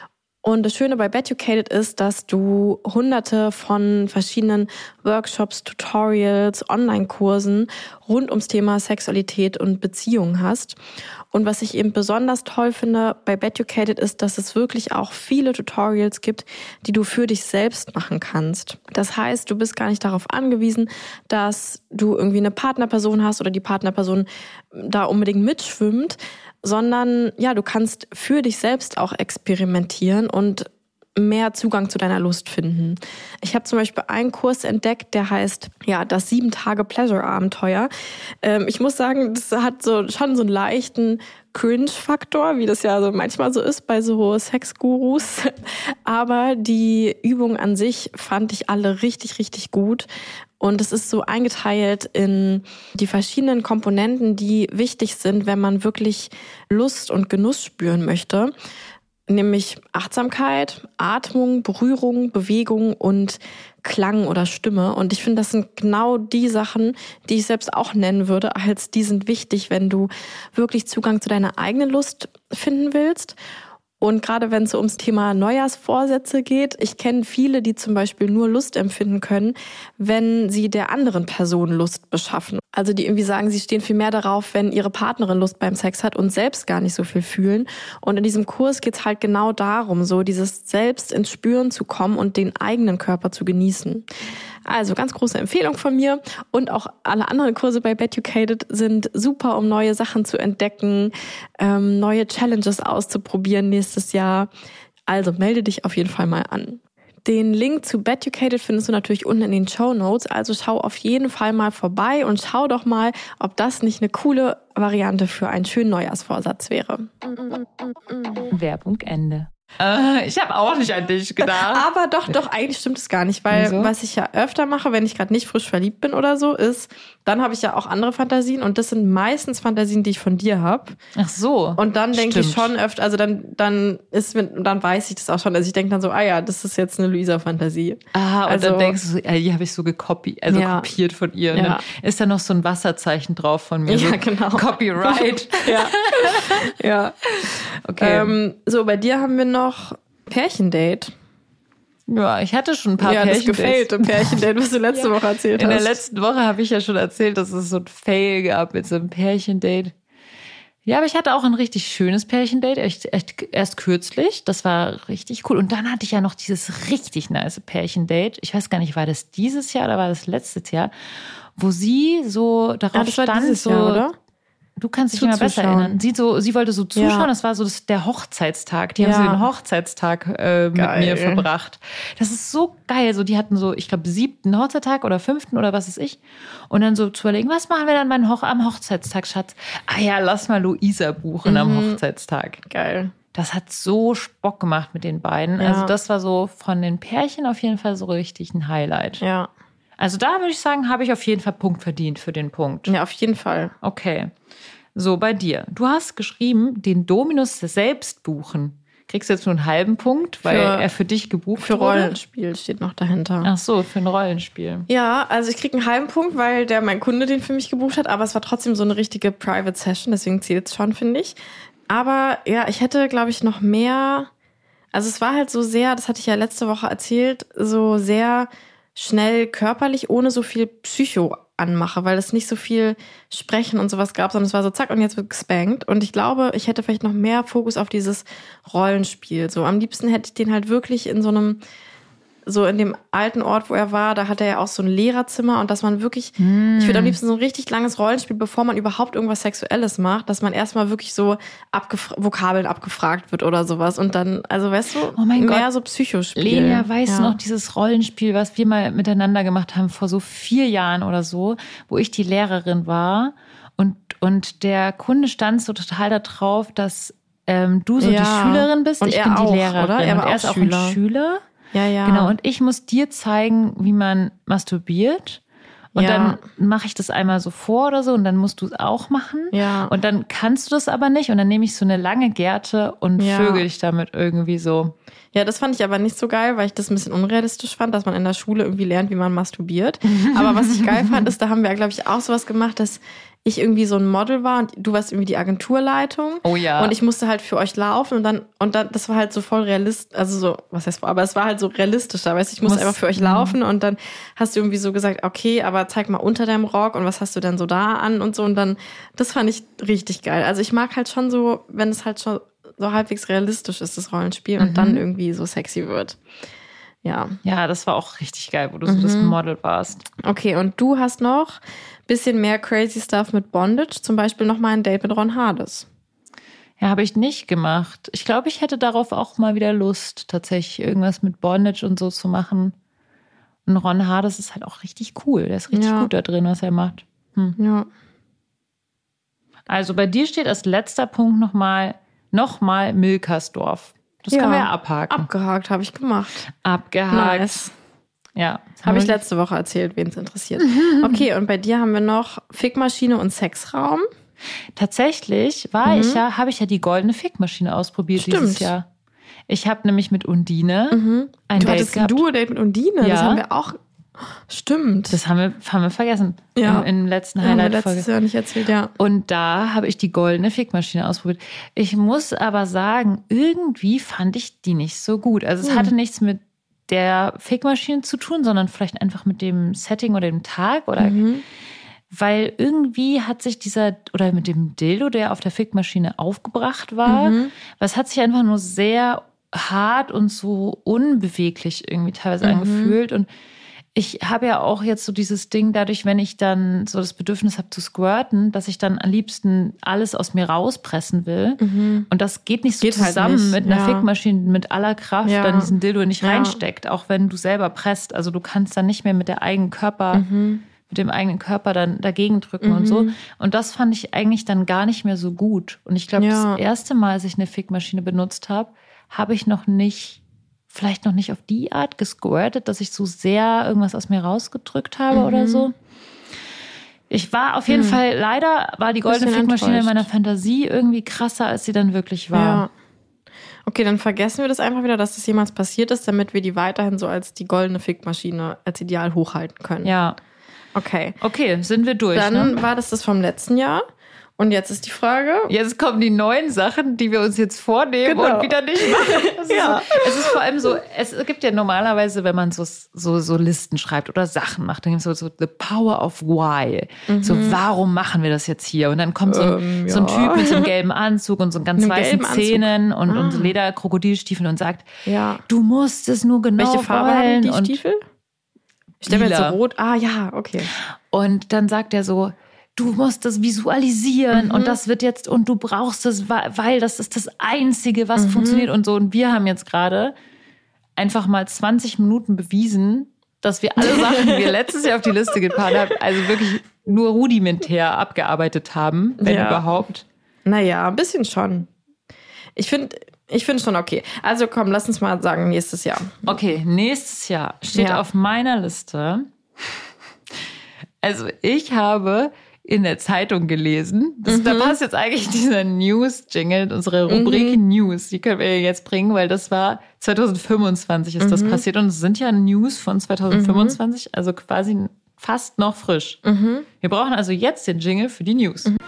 Und das Schöne bei Beducated ist, dass du hunderte von verschiedenen Workshops, Tutorials, Online-Kursen rund ums Thema Sexualität und Beziehung hast. Und was ich eben besonders toll finde bei Beducated ist, dass es wirklich auch viele Tutorials gibt, die du für dich selbst machen kannst. Das heißt, du bist gar nicht darauf angewiesen, dass du irgendwie eine Partnerperson hast oder die Partnerperson da unbedingt mitschwimmt, sondern ja, du kannst für dich selbst auch experimentieren und mehr Zugang zu deiner Lust finden. Ich habe zum Beispiel einen Kurs entdeckt, der heißt ja das sieben Tage Pleasure-Abenteuer. Ähm, ich muss sagen, das hat so schon so einen leichten Cringe-Faktor, wie das ja so manchmal so ist bei so Sexgurus. Aber die Übungen an sich fand ich alle richtig, richtig gut. Und es ist so eingeteilt in die verschiedenen Komponenten, die wichtig sind, wenn man wirklich Lust und Genuss spüren möchte. Nämlich Achtsamkeit, Atmung, Berührung, Bewegung und Klang oder Stimme. Und ich finde, das sind genau die Sachen, die ich selbst auch nennen würde, als die sind wichtig, wenn du wirklich Zugang zu deiner eigenen Lust finden willst. Und gerade wenn es so ums Thema Neujahrsvorsätze geht, ich kenne viele, die zum Beispiel nur Lust empfinden können, wenn sie der anderen Person Lust beschaffen. Also die irgendwie sagen, sie stehen viel mehr darauf, wenn ihre Partnerin Lust beim Sex hat und selbst gar nicht so viel fühlen. Und in diesem Kurs geht es halt genau darum, so dieses selbst ins Spüren zu kommen und den eigenen Körper zu genießen. Also ganz große Empfehlung von mir. Und auch alle anderen Kurse bei Beducated sind super, um neue Sachen zu entdecken, ähm, neue Challenges auszuprobieren nächstes Jahr. Also melde dich auf jeden Fall mal an. Den Link zu Beducated findest du natürlich unten in den Shownotes. Also schau auf jeden Fall mal vorbei und schau doch mal, ob das nicht eine coole Variante für einen schönen Neujahrsvorsatz wäre. Werbung Ende. Äh, ich habe auch nicht an dich gedacht. Aber doch, doch, eigentlich stimmt es gar nicht, weil Wieso? was ich ja öfter mache, wenn ich gerade nicht frisch verliebt bin oder so, ist, dann habe ich ja auch andere Fantasien und das sind meistens Fantasien, die ich von dir habe. Ach so. Und dann denke ich Stimmt. schon öfter, also dann, dann ist mir, dann weiß ich das auch schon. Also ich denke dann so, ah ja, das ist jetzt eine Luisa-Fantasie. Ah, und Also- dann denkst du, so, ja, die habe ich so gekopiert, also Ja. kopiert von ihr. Und Ja. dann ist da noch so ein Wasserzeichen drauf von mir. Ja, so genau. Copyright. Ja. ja. Okay. Ähm, so, bei dir haben wir noch Pärchendate. ja, ich hatte schon ein paar ja, das Pärchen. gefällt im Pärchendate, was du letzte Woche erzählt In hast. der letzten Woche habe ich ja schon erzählt, dass es so ein Fail gab mit so einem Pärchendate. Ja, aber ich hatte auch ein richtig schönes Pärchendate, echt, echt erst kürzlich. Das war richtig cool. Und dann hatte ich ja noch dieses richtig nice Pärchendate. Ich weiß gar nicht, war das dieses Jahr oder war das letztes Jahr, wo sie so darauf Ah, das war stand, dieses so, Jahr, oder? Du kannst dich immer besser Zuzuschauen. erinnern. Sie, so, sie wollte so zuschauen, Ja. das war so das, der Hochzeitstag. Die Ja. haben so den Hochzeitstag äh, mit Geil. mir verbracht. Das ist so geil. So, die hatten so, ich glaube, siebten Hochzeitstag oder fünften oder was weiß ich. Und dann so zu überlegen, was machen wir dann beim Hoch am Hochzeitstag, Schatz? Ah ja, lass mal Luisa buchen am Mhm. Hochzeitstag. Geil. Das hat so Bock gemacht mit den beiden. Ja. Also das war so von den Pärchen auf jeden Fall so richtig ein Highlight. Ja. Also da würde ich sagen, habe ich auf jeden Fall Punkt verdient für den Punkt. Ja, auf jeden Fall. Okay. So, bei dir. Du hast geschrieben, den Dominus selbst buchen. Kriegst du jetzt nur einen halben Punkt, weil Für- er für dich gebucht Für wurde? Rollenspiel steht noch dahinter. Ach so, für ein Rollenspiel. Ja, also ich kriege einen halben Punkt, weil der mein Kunde den für mich gebucht hat, aber es war trotzdem so eine richtige Private Session, deswegen zählt es schon, finde ich. Aber ja, ich hätte, glaube ich, noch mehr. Also es war halt so sehr, das hatte ich ja letzte Woche erzählt, so sehr schnell körperlich, ohne so viel Psycho anmache, weil es nicht so viel Sprechen und sowas gab, sondern es war so zack und jetzt wird gespankt. Und ich glaube, ich hätte vielleicht noch mehr Fokus auf dieses Rollenspiel. So am liebsten hätte ich den halt wirklich in so einem, so in dem alten Ort, wo er war, da hat er ja auch so ein Lehrerzimmer und dass man wirklich, ich würde am liebsten so ein richtig langes Rollenspiel, bevor man überhaupt irgendwas Sexuelles macht, dass man erstmal wirklich so abgef- Vokabeln abgefragt wird oder sowas und dann, also weißt du, Oh mein mehr Gott. so Psychospiel. Lenia, weißt du Ja. noch dieses Rollenspiel, was wir mal miteinander gemacht haben vor so vier Jahren oder so, wo ich die Lehrerin war und, und der Kunde stand so total da drauf, dass ähm, du so Ja. die Schülerin bist, Und ich er bin auch, die Lehrerin. oder? Er war und er auch ist auch Schüler. ein Schüler. Ja, ja. Genau, und ich muss dir zeigen, wie man masturbiert. Und Ja. dann mache ich das einmal so vor oder so und dann musst du es auch machen. Ja. Und dann kannst du das aber nicht und dann nehme ich so eine lange Gerte und Ja. vögel dich damit irgendwie so. Ja, das fand ich aber nicht so geil, weil ich das ein bisschen unrealistisch fand, dass man in der Schule irgendwie lernt, wie man masturbiert. Aber was ich geil fand, ist, da haben wir, glaube ich, auch sowas gemacht, dass ich irgendwie so ein Model war und du warst irgendwie die Agenturleitung. Oh ja. Und ich musste halt für euch laufen und dann, und dann, das war halt so voll realistisch, also so, was heißt, aber es war halt so realistischer, weißt du, ich musste Muss- einfach für euch laufen und dann hast du irgendwie so gesagt, okay, aber zeig mal unter deinem Rock und was hast du denn so da an und so und dann, das fand ich richtig geil. Also ich mag halt schon so, wenn es halt schon so halbwegs realistisch ist, das Rollenspiel und dann irgendwie so sexy wird. Ja. Ja, das war auch richtig geil, wo du so das Mhm. Model warst. Okay, und du hast noch bisschen mehr crazy stuff mit Bondage, zum Beispiel noch mal ein Date mit Ron Hades. Ja, habe ich nicht gemacht. Ich glaube, ich hätte darauf auch mal wieder Lust, tatsächlich irgendwas mit Bondage und so zu machen. Und Ron Hades ist halt auch richtig cool. Der ist richtig Ja. gut da drin, was er macht. Hm. Ja. Also bei dir steht als letzter Punkt nochmal noch mal Milkersdorf. Das Ja. können wir ja abhaken. Abgehakt, habe ich gemacht. Abgehakt. Nice. Ja. Habe ich letzte Woche erzählt, wen es interessiert. Okay, und bei dir haben wir noch Fickmaschine und Sexraum. Tatsächlich war ich ja, habe ich ja die goldene Fickmaschine ausprobiert Stimmt. dieses Jahr. Ich habe nämlich mit Undine ein Du Date hattest ein gehabt. Duo-Date mit Undine, das Ja. haben wir auch. Stimmt. Das haben wir, haben wir vergessen. Ja. Im, im letzten haben wir Highlight-Folge. letztes Jahr nicht erzählt, ja. Und da habe ich die goldene Fickmaschine ausprobiert. Ich muss aber sagen, irgendwie fand ich die nicht so gut. Also es Hm. hatte nichts mit der Fickmaschine zu tun, sondern vielleicht einfach mit dem Setting oder dem Tag oder Mhm. weil irgendwie hat sich dieser oder mit dem Dildo, der auf der Fickmaschine aufgebracht war, Mhm. was hat sich einfach nur sehr hart und so unbeweglich irgendwie teilweise Mhm. angefühlt und ich habe ja auch jetzt so dieses Ding, dadurch, wenn ich dann so das Bedürfnis habe zu squirten, dass ich dann am liebsten alles aus mir rauspressen will. Und das geht nicht so Geht halt zusammen nicht, mit einer ja. Fickmaschine mit aller Kraft, Ja. dann diesen Dildo nicht Ja. reinsteckt, auch wenn du selber presst. Also du kannst dann nicht mehr mit der eigenen Körper, Mhm. mit dem eigenen Körper dann dagegen drücken und so. Und das fand ich eigentlich dann gar nicht mehr so gut. Und ich glaube, Ja. das erste Mal, als ich eine Fickmaschine benutzt habe, habe ich noch nicht, vielleicht noch nicht auf die Art gesquirtet, dass ich so sehr irgendwas aus mir rausgedrückt habe mhm. oder so. Ich war auf jeden hm. Fall, leider war die goldene Fickmaschine in meiner Fantasie irgendwie krasser, als sie dann wirklich war. Ja. Okay, dann vergessen wir das einfach wieder, dass das jemals passiert ist, damit wir die weiterhin so als die goldene Fickmaschine als Ideal hochhalten können. Ja. Okay. Okay, sind wir durch. Dann ne? war das das vom letzten Jahr. Und jetzt ist die Frage. Jetzt kommen die neuen Sachen, die wir uns jetzt vornehmen genau. und wieder nicht machen. Es, ja. ist so, es ist vor allem so, es gibt ja normalerweise, wenn man so, so, so Listen schreibt oder Sachen macht, dann gibt es so, so the power of why. Mhm. So, warum machen wir das jetzt hier? Und dann kommt so ein, ähm, ja. so ein Typ mit so einem gelben Anzug und so ganz Einem weißen Zähnen und, ah. und so Leder-Krokodilstiefeln und sagt, ja. du musst es nur genau Welche Farbe haben die Stiefel? Ich stelle mir jetzt so rot. Ah, ja, okay. Und dann sagt er so, du musst das visualisieren mhm. und das wird jetzt, und du brauchst es, weil das ist das Einzige, was mhm. funktioniert und so. Und wir haben jetzt gerade einfach mal zwanzig Minuten bewiesen, dass wir alle Sachen, die wir letztes Jahr auf die Liste gepackt haben, also wirklich nur rudimentär abgearbeitet haben, wenn ja. überhaupt. Naja, ein bisschen schon. Ich finde ich finde schon okay. Also komm, lass uns mal sagen, nächstes Jahr. Okay, nächstes Jahr steht ja. auf meiner Liste. Also ich habe in der Zeitung gelesen. Das, mhm. Da passt jetzt eigentlich dieser News-Jingle, unsere Rubrik mhm. News. Die können wir jetzt bringen, weil das war zwanzig fünfundzwanzig ist mhm. das passiert. Und es sind ja News von zwanzig fünfundzwanzig, mhm. also quasi fast noch frisch. Mhm. Wir brauchen also jetzt den Jingle für die News. Mhm.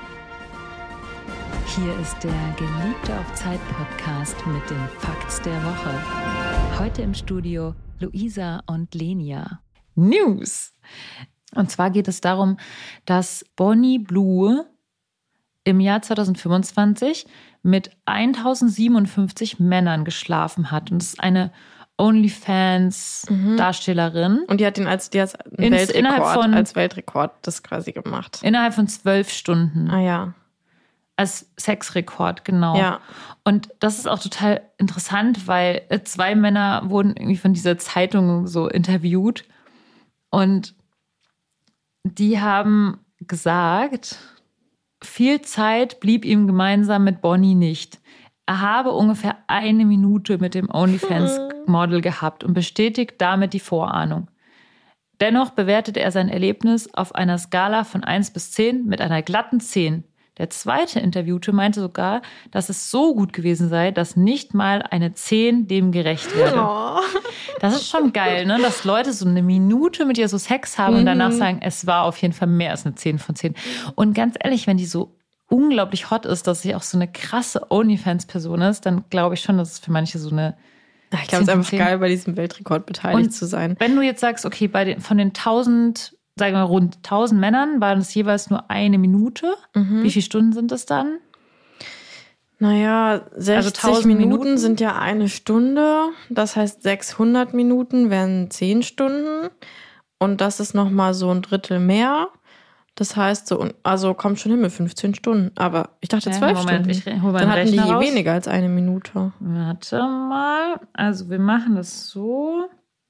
Hier ist der Geliebte auf Zeit-Podcast mit den Facts der Woche. Heute im Studio Luisa und Lenia. News. Und zwar geht es darum, dass Bonnie Blue im Jahr zwanzig fünfundzwanzig mit tausendsiebenundfünfzig Männern geschlafen hat. Und das ist eine OnlyFans-Darstellerin. Mhm. Und die hat den als, die als Weltrekord, innerhalb von, als Weltrekord das quasi gemacht. Innerhalb von zwölf Stunden. Ah ja. Als Sexrekord, genau. Ja. Und das ist auch total interessant, weil zwei Männer wurden irgendwie von dieser Zeitung so interviewt. Und die haben gesagt, viel Zeit blieb ihm gemeinsam mit Bonnie nicht. Er habe ungefähr eine Minute mit dem OnlyFans-Model gehabt und bestätigt damit die Vorahnung. Dennoch bewertet er sein Erlebnis auf einer Skala von eins bis zehn mit einer glatten zehn. Der zweite Interviewte meinte sogar, dass es so gut gewesen sei, dass nicht mal eine zehn dem gerecht werde. Oh. Das ist schon geil, ne? Dass Leute so eine Minute mit ihr so Sex haben mhm. und danach sagen, es war auf jeden Fall mehr als eine zehn von zehn. Und ganz ehrlich, wenn die so unglaublich hot ist, dass sie auch so eine krasse OnlyFans-Person ist, dann glaube ich schon, dass es für manche so eine Ich glaube, es ist einfach geil, bei diesem Weltrekord beteiligt und zu sein. Wenn du jetzt sagst, okay, bei den, von den tausend, sagen wir mal rund tausend Männern waren es jeweils nur eine Minute. Mhm. Wie viele Stunden sind das dann? Naja, sechzig also Minuten, Minuten sind ja eine Stunde. Das heißt, sechshundert Minuten wären zehn Stunden. Und das ist nochmal so ein Drittel mehr. Das heißt, so, also kommt schon hin mit fünfzehn Stunden. Aber ich dachte ja, zwölf Moment, Stunden. Ich hol Dann hatten die raus. weniger als eine Minute. Warte mal. Also wir machen das so.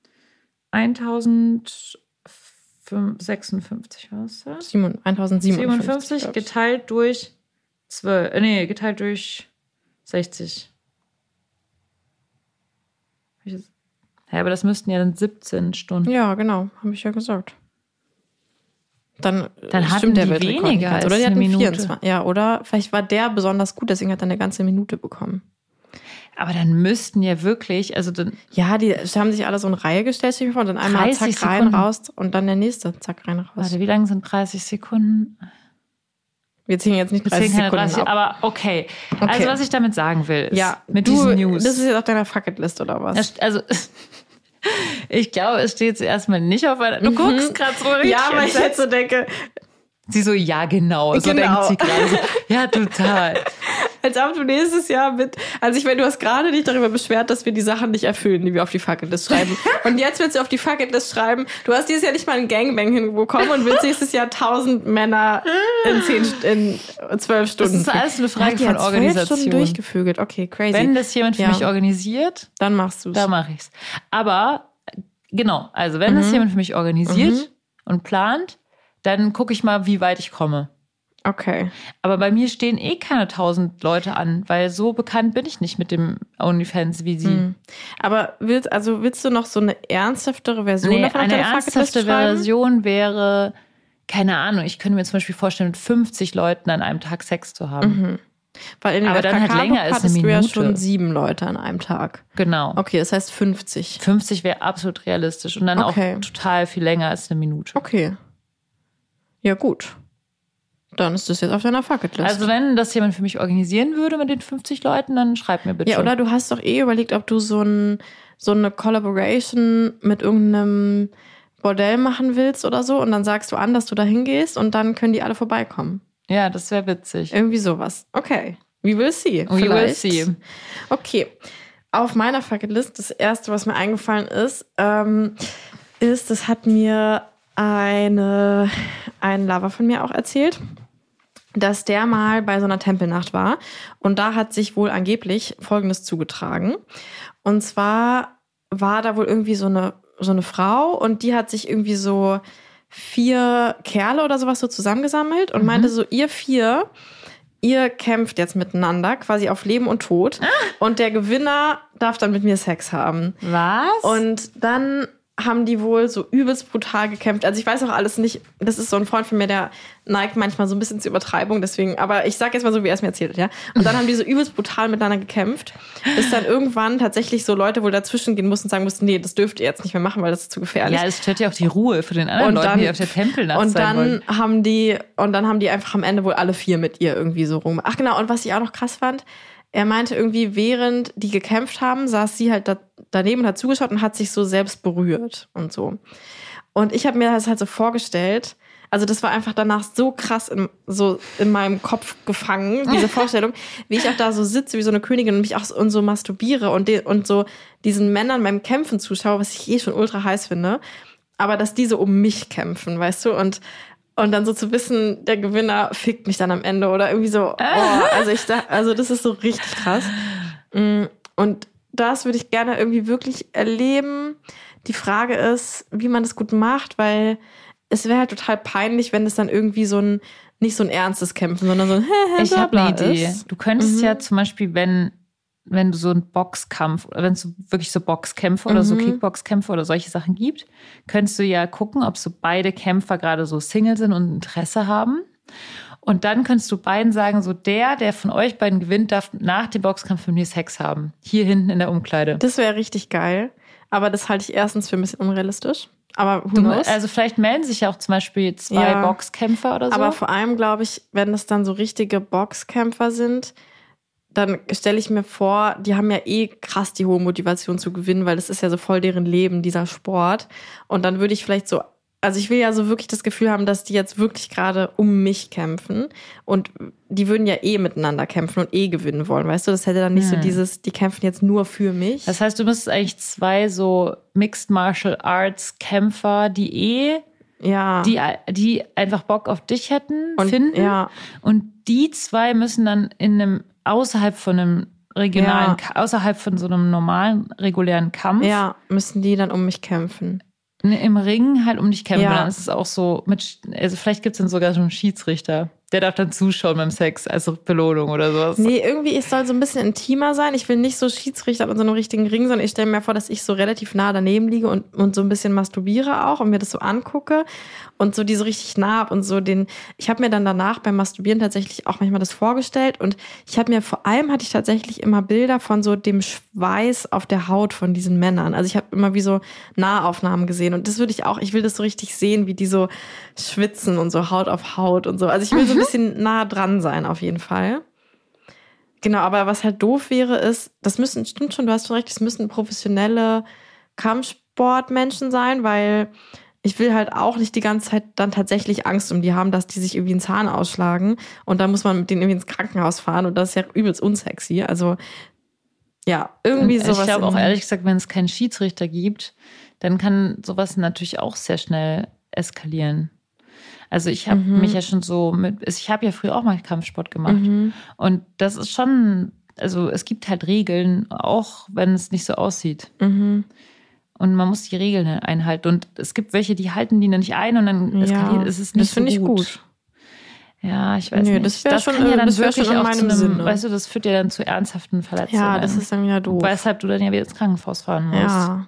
tausendsechsundfünfzig, was war das? tausendsiebenundfünfzig geteilt durch zwölf. Nee, geteilt durch sechzig. Ja, aber das müssten ja dann siebzehn Stunden. Ja, genau. Habe ich ja gesagt. Dann, dann hatten der die weniger als oder die eine Minute. vierundzwanzig. Ja, oder vielleicht war der besonders gut, deswegen hat er eine ganze Minute bekommen. Aber dann müssten ja wirklich, also dann. Ja, die haben sich alle so in Reihe gestellt, und dann einmal zack Sekunden. rein, raus und dann der nächste, zack rein, raus. Warte, wie lang sind dreißig Sekunden? Wir ziehen jetzt nicht dreißig Sekunden dreißig, ab. Aber okay. okay. Also was ich damit sagen will, ist ja, mit du, diesen News. Das ist jetzt auf deiner Fucketlist oder was? Also ich glaube, es steht zuerst mal nicht auf einer. Du mhm. guckst gerade so richtig. Ja, weil ich jetzt so denke. Sie so, ja, genau. So genau. denkt sie gerade so. Ja, total. Als ob du nächstes Jahr mit. Also ich meine, du hast gerade dich darüber beschwert, dass wir die Sachen nicht erfüllen, die wir auf die Fucketlist schreiben. Und jetzt willst du auf die Fucketlist schreiben, du hast dieses Jahr nicht mal einen Gangbang hinbekommen und willst nächstes Jahr tausend Männer in zehn, in zwölf Stunden. Das ist alles eine Frage von Organisation. Stunden durchgefügelt. Okay, crazy. Wenn das jemand für ja. mich organisiert, dann machst du es. Dann mache ich's. Aber genau, also wenn mhm. das jemand für mich organisiert mhm. und plant, dann gucke ich mal, wie weit ich komme. Okay. Aber bei mir stehen eh keine tausend Leute an, weil so bekannt bin ich nicht mit dem OnlyFans wie sie. Hm. Aber willst, also willst du noch so eine ernsthaftere Version nee, davon auf eine deine ernsthafte Fucketlist schreiben? Version wäre, keine Ahnung, ich könnte mir zum Beispiel vorstellen, mit fünfzig Leuten an einem Tag Sex zu haben. Mhm. Weil in dem Aber dann halt länger als hattest eine du ja Minute. schon sieben Leute an einem Tag. Genau. Okay, das heißt fünfzig. fünfzig wäre absolut realistisch und dann Okay. auch total viel länger als eine Minute. Okay. Ja, gut. Dann ist das jetzt auf deiner Fucketlist. Also wenn das jemand für mich organisieren würde mit den fünfzig Leuten, dann schreib mir bitte. Ja, oder du hast doch eh überlegt, ob du so, ein, so eine Collaboration mit irgendeinem Bordell machen willst oder so und dann sagst du an, dass du da hingehst und dann können die alle vorbeikommen. Ja, das wäre witzig. Irgendwie sowas. Okay. We will see. We will Vielleicht. see. Okay. Auf meiner Fucketlist, das erste, was mir eingefallen ist, ähm, ist, das hat mir eine, ein Lover von mir auch erzählt, dass der mal bei so einer Tempelnacht war. Und da hat sich wohl angeblich Folgendes zugetragen. Und zwar war da wohl irgendwie so eine, so eine Frau und die hat sich irgendwie so vier Kerle oder sowas so zusammengesammelt und mhm. meinte so, ihr vier, ihr kämpft jetzt miteinander, quasi auf Leben und Tod. Ah. Und der Gewinner darf dann mit mir Sex haben. Was? Und dann haben die wohl so übelst brutal gekämpft. Also ich weiß auch alles nicht, das ist so ein Freund von mir, der neigt manchmal so ein bisschen zur Übertreibung, deswegen, aber ich sag jetzt mal so, wie er es mir erzählt hat, ja. Und dann haben die so übelst brutal miteinander gekämpft, bis dann irgendwann tatsächlich so Leute wohl dazwischen gehen mussten und sagen mussten, nee, das dürft ihr jetzt nicht mehr machen, weil das ist zu gefährlich. Ja, es stört ja auch die Ruhe für den anderen und Leuten, dann, die auf der Tempelnacht und sein dann wollen. haben die, und dann haben die einfach am Ende wohl alle vier mit ihr irgendwie so rum. Ach genau, und was ich auch noch krass fand, er meinte irgendwie, während die gekämpft haben, saß sie halt da, daneben und hat zugeschaut und hat sich so selbst berührt und so. Und ich habe mir das halt so vorgestellt, also das war einfach danach so krass in, so in meinem Kopf gefangen, diese Vorstellung, wie ich auch da so sitze wie so eine Königin und mich auch so, und so masturbiere und, de, und so diesen Männern beim Kämpfen zuschaue, was ich eh schon ultra heiß finde, aber dass die so um mich kämpfen, weißt du, und Und dann so zu wissen, der Gewinner fickt mich dann am Ende oder irgendwie so. Oh, also ich da, also das ist so richtig krass. Und das würde ich gerne irgendwie wirklich erleben. Die Frage ist, wie man das gut macht, weil es wäre halt total peinlich, wenn es dann irgendwie so ein, nicht so ein ernstes Kämpfen, sondern so ein Ich habe eine Idee. ist. Du könntest Mhm. ja zum Beispiel, wenn wenn du so einen Boxkampf, oder wenn es so wirklich so Boxkämpfe oder so Mhm. Kickboxkämpfe oder solche Sachen gibt, könntest du ja gucken, ob so beide Kämpfer gerade so Single sind und Interesse haben. Und dann könntest du beiden sagen, so der, der von euch beiden gewinnt, darf nach dem Boxkampf mit mir Sex haben. Hier hinten in der Umkleide. Das wäre richtig geil. Aber das halte ich erstens für ein bisschen unrealistisch. Aber who Du, knows? also vielleicht melden sich ja auch zum Beispiel zwei Ja. Boxkämpfer oder so. Aber vor allem glaube ich, wenn es dann so richtige Boxkämpfer sind, dann stelle ich mir vor, die haben ja eh krass die hohe Motivation zu gewinnen, weil das ist ja so voll deren Leben, dieser Sport. Und dann würde ich vielleicht so, also ich will ja so wirklich das Gefühl haben, dass die jetzt wirklich gerade um mich kämpfen. Und die würden ja eh miteinander kämpfen und eh gewinnen wollen, weißt du? Das hätte dann nicht Hm. so dieses, die kämpfen jetzt nur für mich. Das heißt, du müsstest eigentlich zwei so Mixed Martial Arts Kämpfer, die eh, ja. die, die einfach Bock auf dich hätten, und, finden. Ja. Und die zwei müssen dann in einem, außerhalb von einem regionalen, Ja. Ka- außerhalb von so einem normalen, regulären Kampf, Ja, müssen die dann um mich kämpfen. im Ring halt um dich kämpfen. Ja. Dann ist es auch so, mit, also vielleicht gibt es dann sogar schon einen Schiedsrichter. Der darf dann zuschauen beim Sex als Belohnung oder sowas. Nee, irgendwie, es soll so ein bisschen intimer sein. Ich will nicht so Schiedsrichter in so einem richtigen Ring, sondern ich stelle mir vor, dass ich so relativ nah daneben liege und, und so ein bisschen masturbiere auch und mir das so angucke und so diese richtig nah hab und so den, ich habe mir dann danach beim Masturbieren tatsächlich auch manchmal das vorgestellt und ich habe mir, vor allem hatte ich tatsächlich immer Bilder von so dem Schweiß auf der Haut von diesen Männern. Also ich habe immer wie so Nahaufnahmen gesehen und das würde ich auch, ich will das so richtig sehen, wie die so schwitzen und so Haut auf Haut und so. Also ich will so ein bisschen nah dran sein, auf jeden Fall. Genau, aber was halt doof wäre, ist, das müssen, stimmt schon, du hast schon recht, das müssen professionelle Kampfsportmenschen sein, weil ich will halt auch nicht die ganze Zeit dann tatsächlich Angst um die haben, dass die sich irgendwie einen Zahn ausschlagen und dann muss man mit denen irgendwie ins Krankenhaus fahren und das ist ja übelst unsexy. Also ja, irgendwie sowas. Ich glaube auch in- ehrlich gesagt, wenn es keinen Schiedsrichter gibt, dann kann sowas natürlich auch sehr schnell eskalieren. Also ich habe Mhm. mich ja schon so mit, ich habe ja früher auch mal Kampfsport gemacht. Mhm. Und das ist schon, also es gibt halt Regeln, auch wenn es nicht so aussieht. Mhm. Und man muss die Regeln einhalten. Und es gibt welche, die halten die dann nicht ein und dann eskaliert. Es ist nicht das finde so ich gut. gut. Ja, ich weiß Nö, nicht. das wäre schon, kann ja dann das wär wirklich schon in auch meinem zu einem, Sinne. weißt du, das führt ja dann zu ernsthaften Verletzungen. Ja, das ist dann wieder doof. Weshalb du dann ja wieder ins Krankenhaus fahren musst. Ja.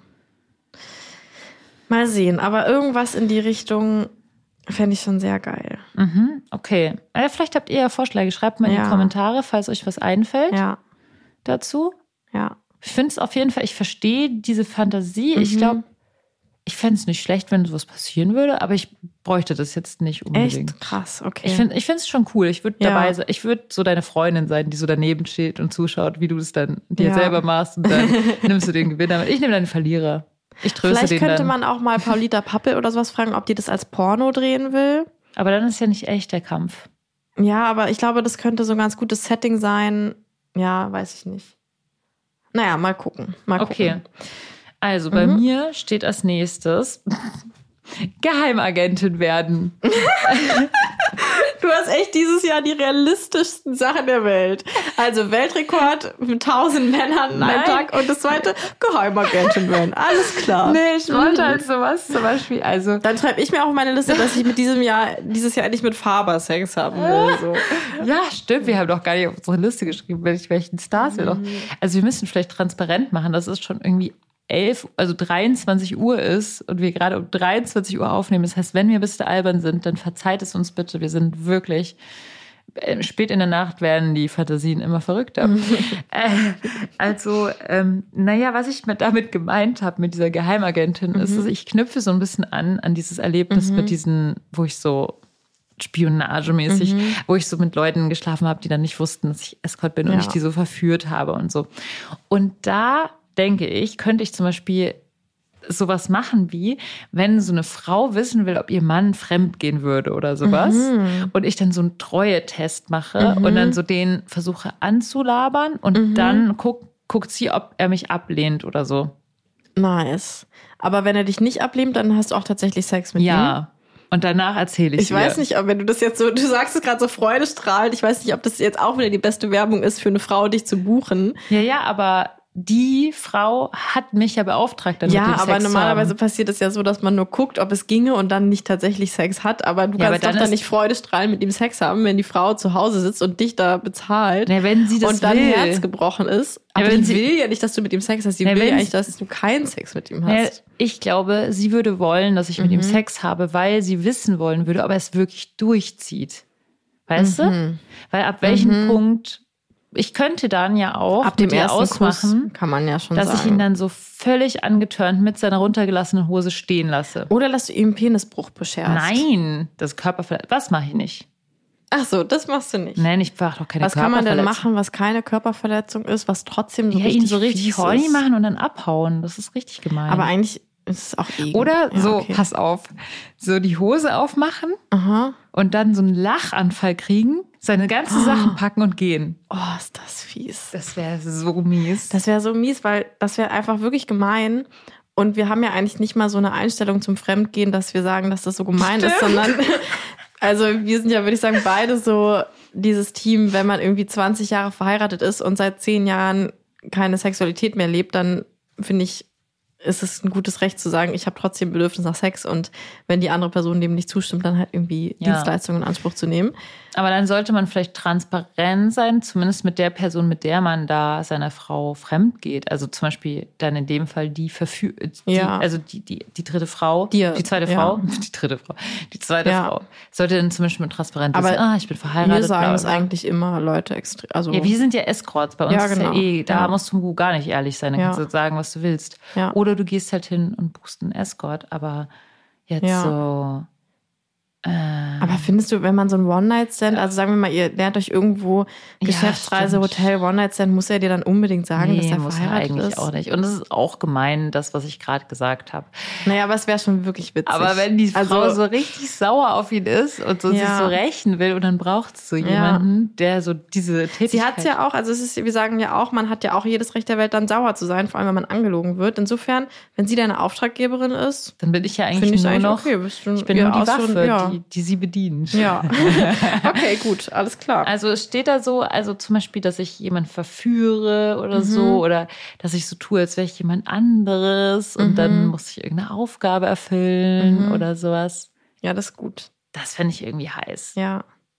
Mal sehen, aber irgendwas in die Richtung fände ich schon sehr geil. Mhm, okay. Ja, vielleicht habt ihr ja Vorschläge. Schreibt mal in Ja. die Kommentare, falls euch was einfällt Ja, dazu. ja. Ich finde es auf jeden Fall, ich verstehe diese Fantasie. Ich Mhm. glaube, ich fände es nicht schlecht, wenn sowas passieren würde, aber ich bräuchte das jetzt nicht unbedingt. Echt krass, okay. Ich finde ich es schon cool. Ich würde Ja. dabei sein. Ich würde so deine Freundin sein, die so daneben steht und zuschaut, wie du es dann dir Ja. selber machst. Und dann nimmst du den Gewinner mit. Ich nehme den Verlierer. Ich tröste Vielleicht den könnte dann. man auch mal Paulita Pappel oder sowas fragen, ob die das als Porno drehen will. Aber dann ist ja nicht echt der Kampf. Ja, aber ich glaube, das könnte so ein ganz gutes Setting sein. Ja, weiß ich nicht. Naja, mal gucken. Mal Okay. gucken. Also bei Mhm. mir steht als nächstes Geheimagentin werden. Du hast echt dieses Jahr die realistischsten Sachen der Welt. Also Weltrekord mit tausend Männern an einem Nein. Tag und das zweite Geheimagentin werden. Alles klar. Nee, ich wollte halt sowas zum Beispiel. Also Dann schreibe ich mir auch auf meine Liste, dass ich mit diesem Jahr, dieses Jahr endlich mit Faber Sex haben will. So. ja, stimmt. Wir haben doch gar nicht auf unsere Liste geschrieben, welch- welchen Stars wir doch. Also wir müssen vielleicht transparent machen, dass es schon irgendwie elf, also dreiundzwanzig Uhr ist und wir gerade um dreiundzwanzig Uhr aufnehmen. Das heißt, wenn wir bis da albern sind, dann verzeiht es uns bitte. Wir sind wirklich äh, spät in der Nacht werden die Fantasien immer verrückter. äh, also, ähm, naja, was ich mit, damit gemeint habe mit dieser Geheimagentin, Mhm. ist, dass ich knüpfe so ein bisschen an an dieses Erlebnis Mhm. mit diesen, wo ich so spionagemäßig, Mhm. wo ich so mit Leuten geschlafen habe, die dann nicht wussten, dass ich Escort bin und Ja. ich die so verführt habe und so. Und da denke ich, könnte ich zum Beispiel sowas machen wie, wenn so eine Frau wissen will, ob ihr Mann fremd gehen würde oder sowas Mhm. und ich dann so einen Treue-Test mache Mhm. und dann so den versuche anzulabern und Mhm. dann guck, guckt sie, ob er mich ablehnt oder so. Nice. Aber wenn er dich nicht ablehnt, dann hast du auch tatsächlich Sex mit ihm? Ja. Und danach erzähle ich Ich weiß ihr. nicht, ob wenn du das jetzt so, du sagst es gerade so freudestrahlend, ich weiß nicht, ob das jetzt auch wieder die beste Werbung ist für eine Frau, dich zu buchen. Ja, ja, aber die Frau hat mich ja beauftragt, dann Ja, mit dem aber Sex normalerweise zu haben. passiert es ja so, dass man nur guckt, ob es ginge und dann nicht tatsächlich Sex hat. Aber du Ja, aber kannst doch dann dann ist- nicht freudestrahlend mit ihm Sex haben, wenn die Frau zu Hause sitzt und dich da bezahlt. Ja, wenn sie das und dann will. Herz gebrochen ist. Aber wenn die sie- will ja nicht, dass du mit ihm Sex hast. Die Ja, will wenn ja sie- eigentlich, dass du keinen Sex mit ihm Ja, hast. ich glaube, sie würde wollen, dass ich mit ihm Mhm. Sex habe, weil sie wissen wollen würde, ob er es wirklich durchzieht. Weißt du? Mhm. Weil ab welchem Mhm. Punkt, ich könnte dann ja auch Ab dem mit ihr ersten ausmachen, Kuss kann man ja schon dass sagen. ich ihn dann so völlig angetörnt mit seiner runtergelassenen Hose stehen lasse. Oder dass du ihm einen Penisbruch bescherst. Nein, das Körperverletzung. Was mache ich nicht? Ach so, das machst du nicht. Nein, ich mache doch keine Was kann man denn Körperverletzung. machen, was keine Körperverletzung ist, was trotzdem so Ja, richtig ihn so richtig fies horny ist? machen und dann abhauen. Das ist richtig gemein. Aber eigentlich ist es auch eh. Oder ja, so, okay. pass auf, so die Hose aufmachen Aha. und dann so einen Lachanfall kriegen, seine ganzen Sachen packen und gehen. Oh, ist das fies. Das wäre so mies. Das wäre so mies, weil das wäre einfach wirklich gemein. Und wir haben ja eigentlich nicht mal so eine Einstellung zum Fremdgehen, dass wir sagen, dass das so gemein ist, sondern also wir sind ja, würde ich sagen, beide so dieses Team, wenn man irgendwie zwanzig Jahre verheiratet ist und seit zehn Jahren keine Sexualität mehr lebt, dann finde ich, ist es ein gutes Recht zu sagen, ich habe trotzdem Bedürfnis nach Sex und wenn die andere Person dem nicht zustimmt, dann halt irgendwie Ja. Dienstleistungen in Anspruch zu nehmen. Aber dann sollte man vielleicht transparent sein, zumindest mit der Person, mit der man da seiner Frau fremd geht. Also zum Beispiel dann in dem Fall die verführt, Ja. also die, die, die dritte Frau, Die- die zweite ja. Frau, die dritte Frau, die zweite Ja. Frau, sollte dann zum Beispiel transparent Aber sein, ah, ich bin verheiratet. Wir sagen bla, es bla, bla. eigentlich immer Leute extrem. Also Ja, wir sind ja Escorts. Bei uns Ja, ist ja genau. eh, da Ja. musst du gar nicht ehrlich sein. Dann Ja. kannst du sagen, was du willst. Ja. Oder du gehst halt hin und buchst einen Escort. Aber jetzt Ja. so. Äh, Aber findest du, wenn man so ein One-Night-Stand, also sagen wir mal, ihr lernt euch irgendwo Geschäftsreise, stimmt. Hotel, One-Night-Stand, muss er dir dann unbedingt sagen, dass nee, er muss er verheiratet eigentlich ist? auch nicht. Und es ist auch gemein, das, was ich gerade gesagt habe. Naja, aber es wäre schon wirklich witzig. Aber wenn die Frau also, so richtig sauer auf ihn ist und so sich Ja. so rächen will und dann braucht es so jemanden, der so diese Tätigkeit... sie hat ja auch, also es ist, wir sagen ja auch, man hat ja auch jedes Recht der Welt, dann sauer zu sein, vor allem, wenn man angelogen wird. Insofern, wenn sie deine Auftraggeberin ist, Dann bin ich ja finde eigentlich ich nur eigentlich noch... okay. Bist du Ich bin ihr nur die Ausführen- Waffe, ja. die, die sie bedient. Ja. Okay, gut, alles klar. Also es steht da so, also zum Beispiel, dass ich jemanden verführe oder Mhm. so, oder dass ich so tue, als wäre ich jemand anderes und Mhm. dann muss ich irgendeine Aufgabe erfüllen Mhm. oder sowas. Ja, das ist gut. Das fände ich irgendwie heiß. Ja.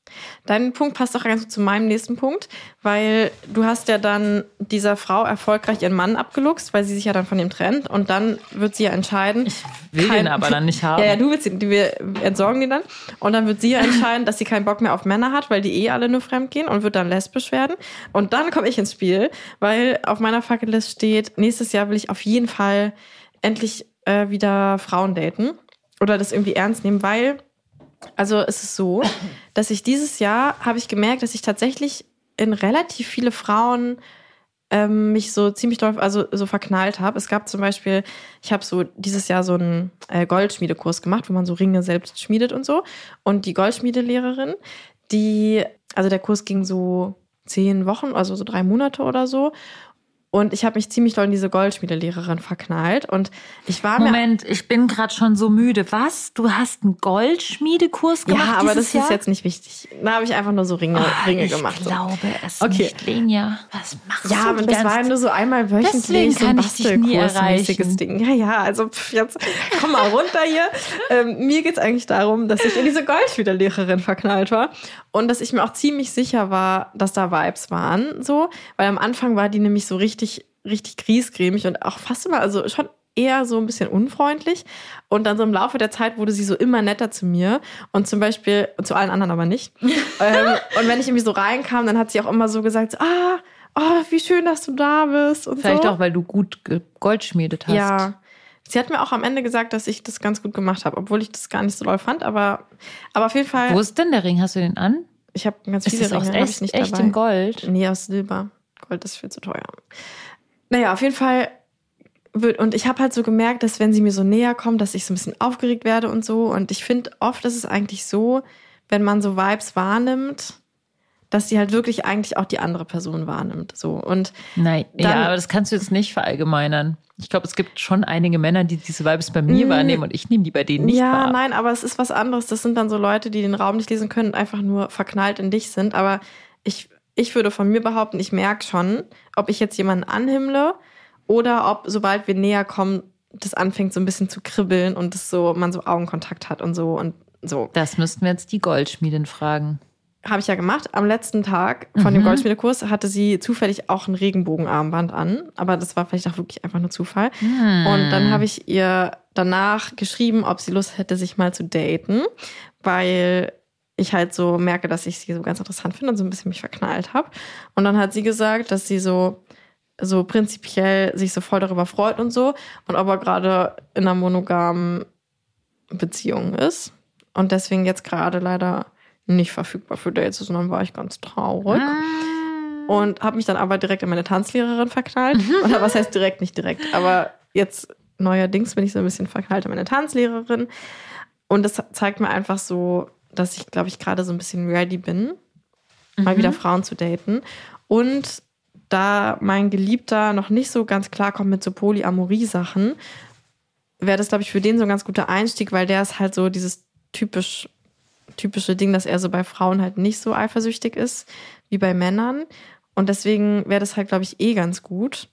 Dein Punkt passt auch ganz gut zu meinem nächsten Punkt, weil du hast ja dann dieser Frau erfolgreich ihren Mann abgeluchst, weil sie sich ja dann von ihm trennt und dann wird sie ja entscheiden. Ich will kein, den aber dann nicht haben. Ja, ja, du willst ihn, wir entsorgen den dann und dann wird sie ja entscheiden, dass sie keinen Bock mehr auf Männer hat, weil die eh alle nur fremd gehen und wird dann lesbisch werden. Und dann komme ich ins Spiel, weil auf meiner Fucketlist steht, nächstes Jahr will ich auf jeden Fall endlich äh, wieder Frauen daten oder das irgendwie ernst nehmen, weil also es ist so, dass ich dieses Jahr habe ich gemerkt, dass ich tatsächlich in relativ viele Frauen ähm, mich so ziemlich doll, also so verknallt habe. Es gab zum Beispiel, ich habe so dieses Jahr so einen äh, Goldschmiedekurs gemacht, wo man so Ringe selbst schmiedet und so. Und die Goldschmiedelehrerin, die, also der Kurs ging so zehn Wochen, also so drei Monate oder so. Und ich habe mich ziemlich doll in diese Goldschmiedelehrerin verknallt. Und ich war mir Moment, ich bin gerade schon so müde. Was? Du hast einen Goldschmiedekurs gemacht? Ja, aber das Jahr? ist jetzt nicht wichtig. Da habe ich einfach nur so Ringe, oh, Ringe ich gemacht. Ich glaube es okay. nicht, Lenia. Was machst ja, du? Ja, aber das war ja nur so einmal wöchentlich. Deswegen so ein kann ich dich nie erreichen. Ding. Ja, ja, also pff, jetzt komm mal runter hier. ähm, mir geht's eigentlich darum, dass ich in diese Goldschmiederlehrerin verknallt war. Und dass ich mir auch ziemlich sicher war, dass da Vibes waren. So, weil am Anfang war die nämlich so richtig richtig griesgrämig und auch fast immer, also schon eher so ein bisschen unfreundlich. Und dann so im Laufe der Zeit wurde sie so immer netter zu mir. Und zum Beispiel, und zu allen anderen aber nicht. ähm, und wenn ich irgendwie so reinkam, dann hat sie auch immer so gesagt, so, ah, oh, wie schön, dass du da bist. Und Vielleicht so. auch, weil du gut Gold schmiedet hast. Ja. Sie hat mir auch am Ende gesagt, dass ich das ganz gut gemacht habe, obwohl ich das gar nicht so doll fand. Aber, aber auf jeden Fall. Wo ist denn der Ring? Hast du den an? Ich habe ganz ist viele das Ringe, aus ich nicht echt dabei. in Gold? Nee, aus Silber. Gold ist viel zu teuer. Naja, auf jeden Fall wird, und ich habe halt so gemerkt, dass wenn sie mir so näher kommt, dass ich so ein bisschen aufgeregt werde und so. Und ich finde, oft ist es eigentlich so, wenn man so Vibes wahrnimmt, dass sie halt wirklich eigentlich auch die andere Person wahrnimmt. So. Und Nein, dann, ja, aber das kannst du jetzt nicht verallgemeinern. Ich glaube, es gibt schon einige Männer, die diese Vibes bei mir mm, wahrnehmen und ich nehme die bei denen nicht ja, wahr. Ja, nein, aber es ist was anderes. Das sind dann so Leute, die den Raum nicht lesen können und einfach nur verknallt in dich sind. Aber ich Ich würde von mir behaupten, ich merke schon, ob ich jetzt jemanden anhimmle oder ob, sobald wir näher kommen, das anfängt so ein bisschen zu kribbeln und das so, man so Augenkontakt hat und so und so. Das müssten wir jetzt die Goldschmiedin fragen. Habe ich ja gemacht. Am letzten Tag von mhm. dem Goldschmiedekurs hatte sie zufällig auch ein Regenbogenarmband an, aber das war vielleicht auch wirklich einfach nur Zufall. Mhm. Und dann habe ich ihr danach geschrieben, ob sie Lust hätte, sich mal zu daten, weil ich halt so merke, dass ich sie so ganz interessant finde und so ein bisschen mich verknallt habe. Und dann hat sie gesagt, dass sie so, so prinzipiell sich so voll darüber freut und so und aber gerade in einer monogamen Beziehung ist und deswegen jetzt gerade leider nicht verfügbar für Dates ist. Und dann war ich ganz traurig mm. und habe mich dann aber direkt in meine Tanzlehrerin verknallt. Oder was heißt direkt, nicht direkt, aber jetzt neuerdings bin ich so ein bisschen verknallt in meine Tanzlehrerin und das zeigt mir einfach so, dass ich, glaube ich, gerade so ein bisschen ready bin, mhm. mal wieder Frauen zu daten. Und da mein Geliebter noch nicht so ganz klar kommt mit so Polyamorie-Sachen, wäre das, glaube ich, für den so ein ganz guter Einstieg, weil der ist halt so dieses typisch, typische Ding, dass er so bei Frauen halt nicht so eifersüchtig ist wie bei Männern. Und deswegen wäre das halt, glaube ich, eh ganz gut.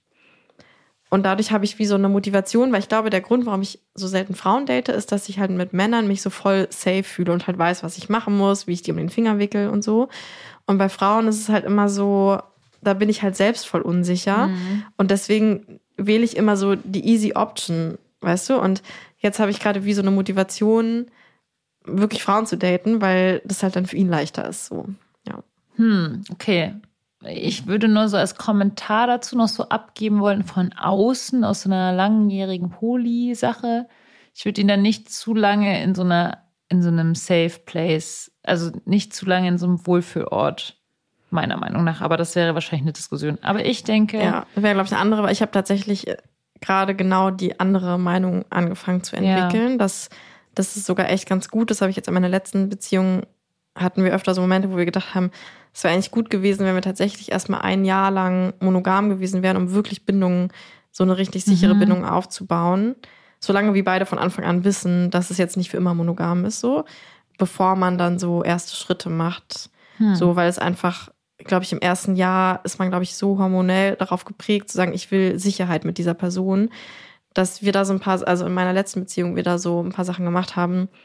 Und dadurch habe ich wie so eine Motivation, weil ich glaube, der Grund, warum ich so selten Frauen date, ist, dass ich halt mit Männern mich so voll safe fühle und halt weiß, was ich machen muss, wie ich die um den Finger wickel und so. Und bei Frauen ist es halt immer so, da bin ich halt selbst voll unsicher. Mhm. Und deswegen wähle ich immer so die easy option, weißt du? Und jetzt habe ich gerade wie so eine Motivation, wirklich Frauen zu daten, weil das halt dann für ihn leichter ist. So, ja. Hm, okay. Ich würde nur so als Kommentar dazu noch so abgeben wollen von außen, aus so einer langjährigen Poli-Sache. Ich würde ihn dann nicht zu lange in so einer, in so einem Safe Place, also nicht zu lange in so einem Wohlfühlort, meiner Meinung nach. Aber das wäre wahrscheinlich eine Diskussion. Aber ich denke. Ja, das wäre, glaube ich, eine andere, weil ich habe tatsächlich gerade genau die andere Meinung angefangen zu entwickeln. Ja. Das, das ist sogar echt ganz gut. Das habe ich jetzt in meiner letzten Beziehung, hatten wir öfter so Momente, wo wir gedacht haben, es wäre eigentlich gut gewesen, wenn wir tatsächlich erstmal ein Jahr lang monogam gewesen wären, um wirklich Bindungen, so eine richtig sichere mhm. Bindung aufzubauen. Solange wir beide von Anfang an wissen, dass es jetzt nicht für immer monogam ist, so, bevor man dann so erste Schritte macht. Hm. So, weil es einfach, glaube ich, im ersten Jahr ist man, glaube ich, so hormonell darauf geprägt, zu sagen, ich will Sicherheit mit dieser Person, dass wir da so ein paar, also in meiner letzten Beziehung, wir da so ein paar Sachen gemacht haben,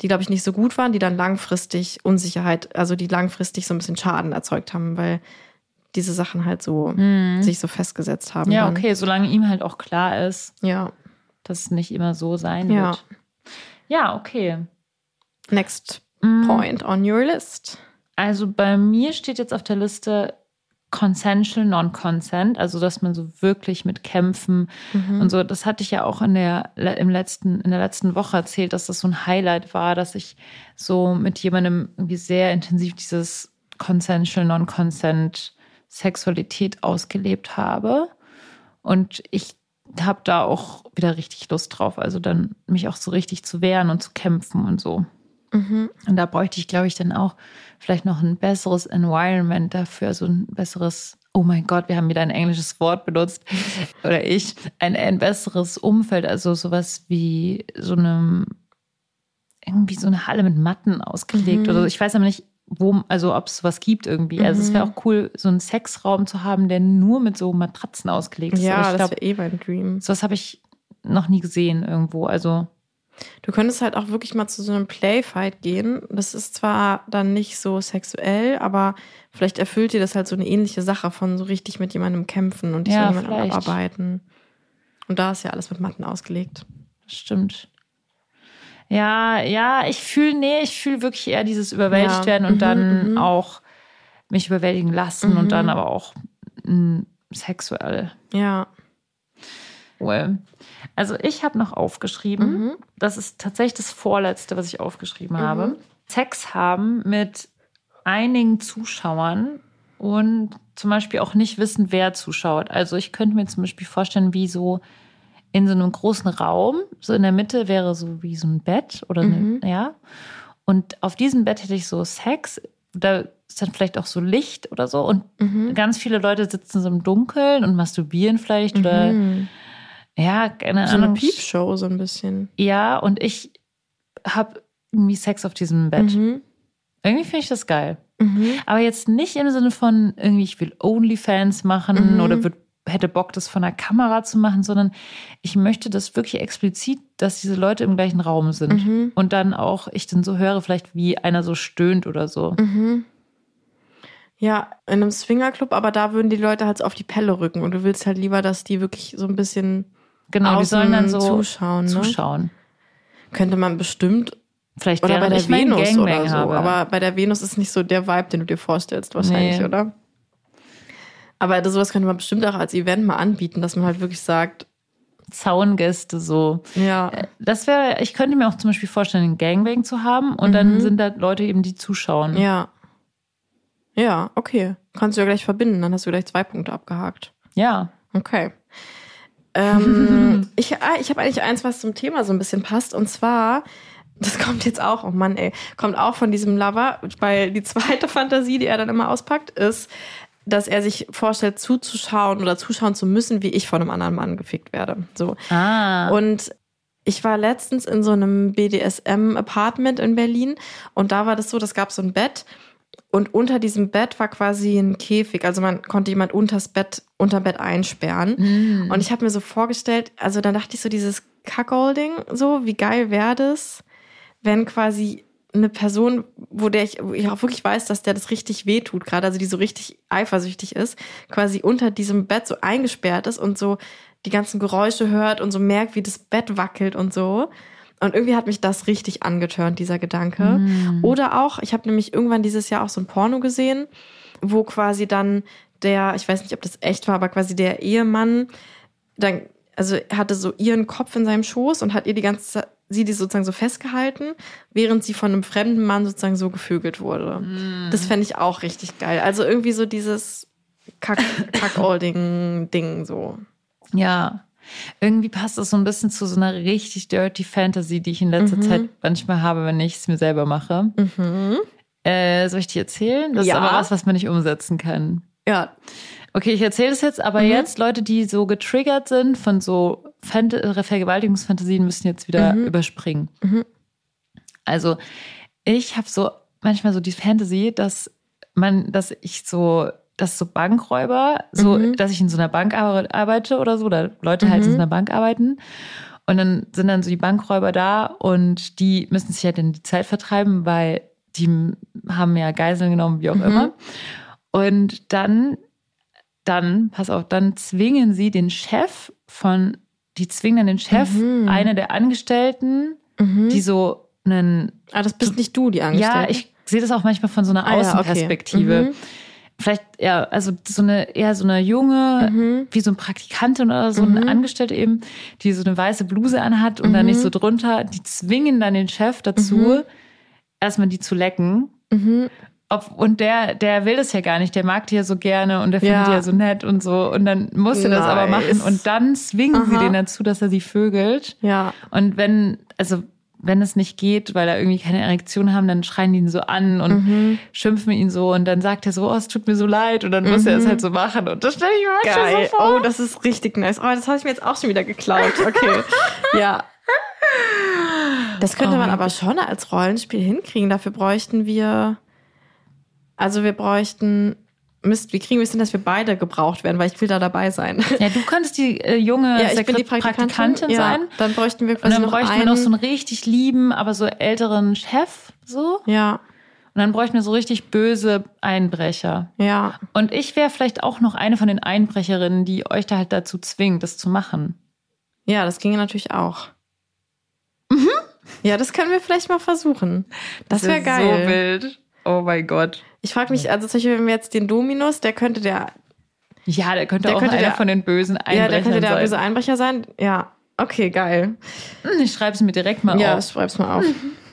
die, glaube ich, nicht so gut waren, die dann langfristig Unsicherheit, also die langfristig so ein bisschen Schaden erzeugt haben, weil diese Sachen halt so Mhm. sich so festgesetzt haben. Ja, dann. okay, solange ihm halt auch klar ist, Ja. dass es nicht immer so sein Ja. wird. Ja, okay. Next Mm, point on your list. Also bei mir steht jetzt auf der Liste Consensual Non-Consent, also dass man so wirklich mit Kämpfen Mhm. und so, das hatte ich ja auch in der, im letzten, in der letzten Woche erzählt, dass das so ein Highlight war, dass ich so mit jemandem irgendwie sehr intensiv dieses Consensual Non-Consent Sexualität ausgelebt habe. Und ich habe da auch wieder richtig Lust drauf, also dann mich auch so richtig zu wehren und zu kämpfen und so. Mhm. Und da bräuchte ich, glaube ich, dann auch vielleicht noch ein besseres Environment dafür, so ein besseres, oh mein Gott, wir haben wieder ein englisches Wort benutzt, oder ich, ein, ein besseres Umfeld, also sowas wie so eine, irgendwie so eine Halle mit Matten ausgelegt Mhm. oder so. Ich weiß aber nicht, wo, also ob es sowas gibt irgendwie. Also es wäre Mhm. auch cool, so einen Sexraum zu haben, der nur mit so Matratzen ausgelegt ist. Aber Ja, ich das glaube, wäre eh mein Dream. sowas habe ich noch nie gesehen irgendwo. Also Du könntest halt auch wirklich mal zu so einem Playfight gehen. Das ist zwar dann nicht so sexuell, aber vielleicht erfüllt dir das halt so eine ähnliche Sache von so richtig mit jemandem kämpfen und dich Ja, so jemandem vielleicht. abarbeiten. Und da ist ja alles mit Matten ausgelegt. das stimmt. Ja, ja, ich fühle, nee, ich fühle wirklich eher dieses überwältigt Ja. werden und Mhm, dann mhm. auch mich überwältigen lassen Mhm. und dann aber auch mh, sexuell. Ja. Well. Also ich habe noch aufgeschrieben, Mhm. das ist tatsächlich das Vorletzte, was ich aufgeschrieben Mhm. habe. Sex haben mit einigen Zuschauern und zum Beispiel auch nicht wissen, wer zuschaut. Also ich könnte mir zum Beispiel vorstellen, wie so in so einem großen Raum, so in der Mitte wäre so wie so ein Bett oder Mhm. eine, ja. Und auf diesem Bett hätte ich so Sex, da ist dann vielleicht auch so Licht oder so und Mhm. ganz viele Leute sitzen so im Dunkeln und masturbieren vielleicht oder Mhm. ja, keine So eine Ahnung. Piepshow so ein bisschen. Ja, und ich habe irgendwie Sex auf diesem Bett. Mhm. Irgendwie finde ich das geil. Mhm. Aber jetzt nicht im Sinne von irgendwie, ich will OnlyFans machen Mhm. oder würd, hätte Bock, das von der Kamera zu machen, sondern ich möchte das wirklich explizit, dass diese Leute im gleichen Raum sind. Mhm. Und dann auch, ich dann so höre, vielleicht wie einer so stöhnt oder so. Mhm. Ja, in einem Swingerclub, aber da würden die Leute halt so auf die Pelle rücken und du willst halt lieber, dass die wirklich so ein bisschen Genau, die außen sollen dann so zuschauen. Ne? zuschauen. Könnte man bestimmt, Vielleicht oder bei während der ich meinen Venus Gangbang oder so, habe. aber bei der Venus ist nicht so der Vibe, den du dir vorstellst wahrscheinlich, Nee. oder? Aber das, sowas könnte man bestimmt auch als Event mal anbieten, dass man halt wirklich sagt, Zaungäste so. ja, Das wäre, ich könnte mir auch zum Beispiel vorstellen, einen Gangbang zu haben und Mhm. dann sind da Leute eben, die zuschauen. ja. Ja, okay. Kannst du ja gleich verbinden, dann hast du gleich zwei Punkte abgehakt. Ja. Okay. Ähm, ich ah, ich habe eigentlich eins, was zum Thema so ein bisschen passt. Und zwar, das kommt jetzt auch, oh Mann, ey, kommt auch von diesem Lover, weil die zweite Fantasie, die er dann immer auspackt, ist, dass er sich vorstellt, zuzuschauen oder zuschauen zu müssen, wie ich von einem anderen Mann gefickt werde. So. Ah. Und ich war letztens in so einem B D S M-Apartment in Berlin und da war das so, das gab so ein Bett und unter diesem Bett war quasi ein Käfig. Also man konnte jemand unters Bett, unterm Bett einsperren. Mm. Und ich habe mir so vorgestellt, also dann dachte ich so, dieses Cuckolding, so, wie geil wäre das, wenn quasi eine Person, wo der ich, wo ich auch wirklich weiß, dass der das richtig wehtut, gerade, also die so richtig eifersüchtig ist, quasi unter diesem Bett so eingesperrt ist und so die ganzen Geräusche hört und so merkt, wie das Bett wackelt und so. Und irgendwie hat mich das richtig angetörnt, dieser Gedanke. Mm. Oder auch, ich habe nämlich irgendwann dieses Jahr auch so ein Porno gesehen, wo quasi dann der, ich weiß nicht, ob das echt war, aber quasi der Ehemann dann, also er hatte so ihren Kopf in seinem Schoß und hat ihr die ganze Zeit, sie die sozusagen so festgehalten, während sie von einem fremden Mann sozusagen so gevögelt wurde. Mm. Das fände ich auch richtig geil. Also irgendwie so dieses Kack-Olding-Ding so. Ja. Irgendwie passt das so ein bisschen zu so einer richtig dirty Fantasy, die ich in letzter Mhm. Zeit manchmal habe, wenn ich es mir selber mache. Mhm. Äh, soll ich dir erzählen? Das Ja. ist aber was, was man nicht umsetzen kann. Ja. Okay, ich erzähle das jetzt, aber Mhm. jetzt Leute, die so getriggert sind von so Fant- Vergewaltigungsfantasien, müssen jetzt wieder Mhm. überspringen. Mhm. Also ich habe so manchmal so die Fantasy, dass man, dass ich so, dass so Bankräuber, so, Mhm. dass ich in so einer Bank ar- arbeite oder so, oder Leute halt Mhm. in so einer Bank arbeiten Und dann sind dann so die Bankräuber da und die müssen sich halt in die Zeit vertreiben, weil die haben ja Geiseln genommen, wie auch mhm. immer. Und dann, dann, pass auf, dann zwingen sie den Chef von, die zwingen dann den Chef, mhm. eine der Angestellten, mhm. die so einen... Ah, das bist nicht du, die Angestellte? Ja, ich sehe das auch manchmal von so einer ah, Außenperspektive. Ja, okay. mhm. Vielleicht eher, also so eine, eher so eine junge, mhm. wie so eine Praktikantin oder so mhm. eine Angestellte eben, die so eine weiße Bluse anhat und mhm. dann nicht so drunter, die zwingen dann den Chef dazu, mhm. erstmal die zu lecken. Mhm. Ob, und der, der will das ja gar nicht, der mag die ja so gerne und der findet ja. die ja so nett und so. Und dann muss er nice. das aber machen und dann zwingen Aha. sie den dazu, dass er sie vögelt. Ja. Und wenn, also wenn es nicht geht, weil er irgendwie keine Erektion haben, dann schreien die ihn so an und mhm. schimpfen ihn so und dann sagt er so, oh, es tut mir so leid und dann mhm. muss er es halt so machen und das stelle ich mir Geil. schon so vor. Oh, das ist richtig nice. Oh, das habe ich mir jetzt auch schon wieder geklaut. Okay, ja. Das könnte oh man aber schon als Rollenspiel hinkriegen. Dafür bräuchten wir, also wir bräuchten, Mist, wie kriegen wir es denn, dass wir beide gebraucht werden, weil ich will da dabei sein. Ja, du könntest die äh, junge ja, ich bin die Praktikantin, Praktikantin ja, sein. Dann bräuchten wir quasi und dann noch bräuchten einen. wir noch so einen richtig lieben, aber so älteren Chef, so. Ja. Und dann bräuchten wir so richtig böse Einbrecher. Ja. Und ich wäre vielleicht auch noch eine von den Einbrecherinnen, die euch da halt dazu zwingt, das zu machen. Ja, das ginge natürlich auch. Mhm. Ja, das können wir vielleicht mal versuchen. Das, das wäre geil. So wild. Oh mein Gott. Ich frage mich, also zum Beispiel, wenn wir jetzt den Dominus, der könnte der... Ja, der könnte der auch könnte einer der, von den bösen Einbrechern sein. Ja, der könnte der sein. böse Einbrecher sein. Ja, okay, geil. Ich schreibe es mir direkt mal ja, auf. Ja, ich schreibe es mal auf.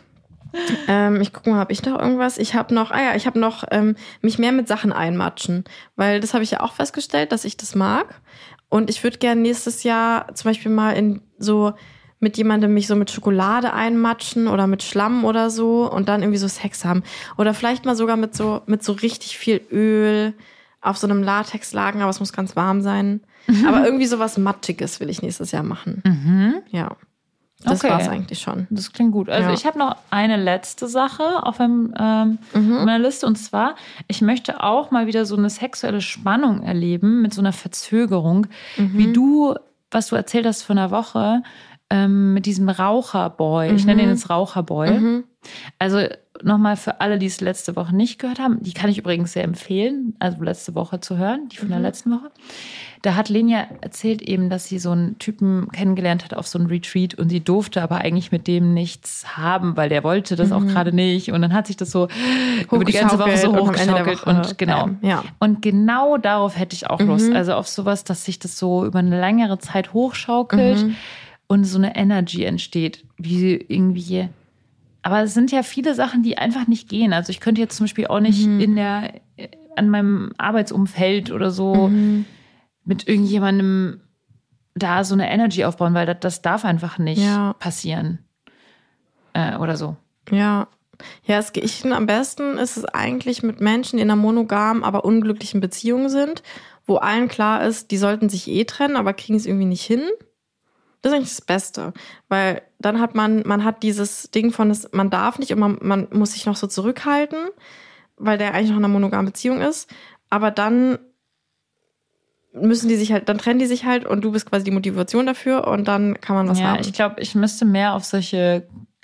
ähm, ich gucke mal, habe ich noch irgendwas? Ich habe noch, ah ja, ich habe noch ähm, mich mehr mit Sachen einmatschen. Weil das habe ich ja auch festgestellt, dass ich das mag. Und ich würde gerne nächstes Jahr zum Beispiel mal in so... mit jemandem mich so mit Schokolade einmatschen oder mit Schlamm oder so und dann irgendwie so Sex haben. Oder vielleicht mal sogar mit so mit so richtig viel Öl auf so einem Latexlaken, aber es muss ganz warm sein. Mhm. Aber irgendwie sowas Matschiges will ich nächstes Jahr machen. Mhm. Ja, das okay. war's eigentlich schon. Das klingt gut. Also ja. ich habe noch eine letzte Sache auf einem, ähm, mhm. meiner Liste und zwar, ich möchte auch mal wieder so eine sexuelle Spannung erleben mit so einer Verzögerung, mhm. wie du, was du erzählt hast vor einer Woche, Ähm, mit diesem Raucherboy. Mhm. Ich nenne ihn jetzt Raucherboy. Mhm. Also nochmal für alle, die es letzte Woche nicht gehört haben, die kann ich übrigens sehr empfehlen, also letzte Woche zu hören, die von mhm. der letzten Woche. Da hat Lenia erzählt eben, dass sie so einen Typen kennengelernt hat auf so einem Retreat und sie durfte aber eigentlich mit dem nichts haben, weil der wollte das mhm. auch gerade nicht. Und dann hat sich das so über die ganze Woche so hochgeschaukelt. Und, und genau. Ähm, ja. Und genau darauf hätte ich auch mhm. Lust. Also auf sowas, dass sich das so über eine längere Zeit hochschaukelt. Mhm. Und so eine Energy entsteht, wie irgendwie. Aber es sind ja viele Sachen, die einfach nicht gehen. Also ich könnte jetzt zum Beispiel auch nicht mhm. in der, an meinem Arbeitsumfeld oder so mhm. mit irgendjemandem da so eine Energy aufbauen, weil das, das darf einfach nicht ja. passieren. Äh, oder so. Ja. Ja, es, ich finde, am besten ist es eigentlich mit Menschen, die in einer monogamen, aber unglücklichen Beziehung sind, wo allen klar ist, die sollten sich eh trennen, aber kriegen es irgendwie nicht hin. Das ist eigentlich das Beste, weil dann hat man, man hat dieses Ding von, das, man darf nicht und man, man muss sich noch so zurückhalten, weil der eigentlich noch in einer monogamen Beziehung ist. Aber dann müssen die sich halt, dann trennen die sich halt und du bist quasi die Motivation dafür und dann kann man was ja, haben. Ich glaube, ich müsste mehr auf solche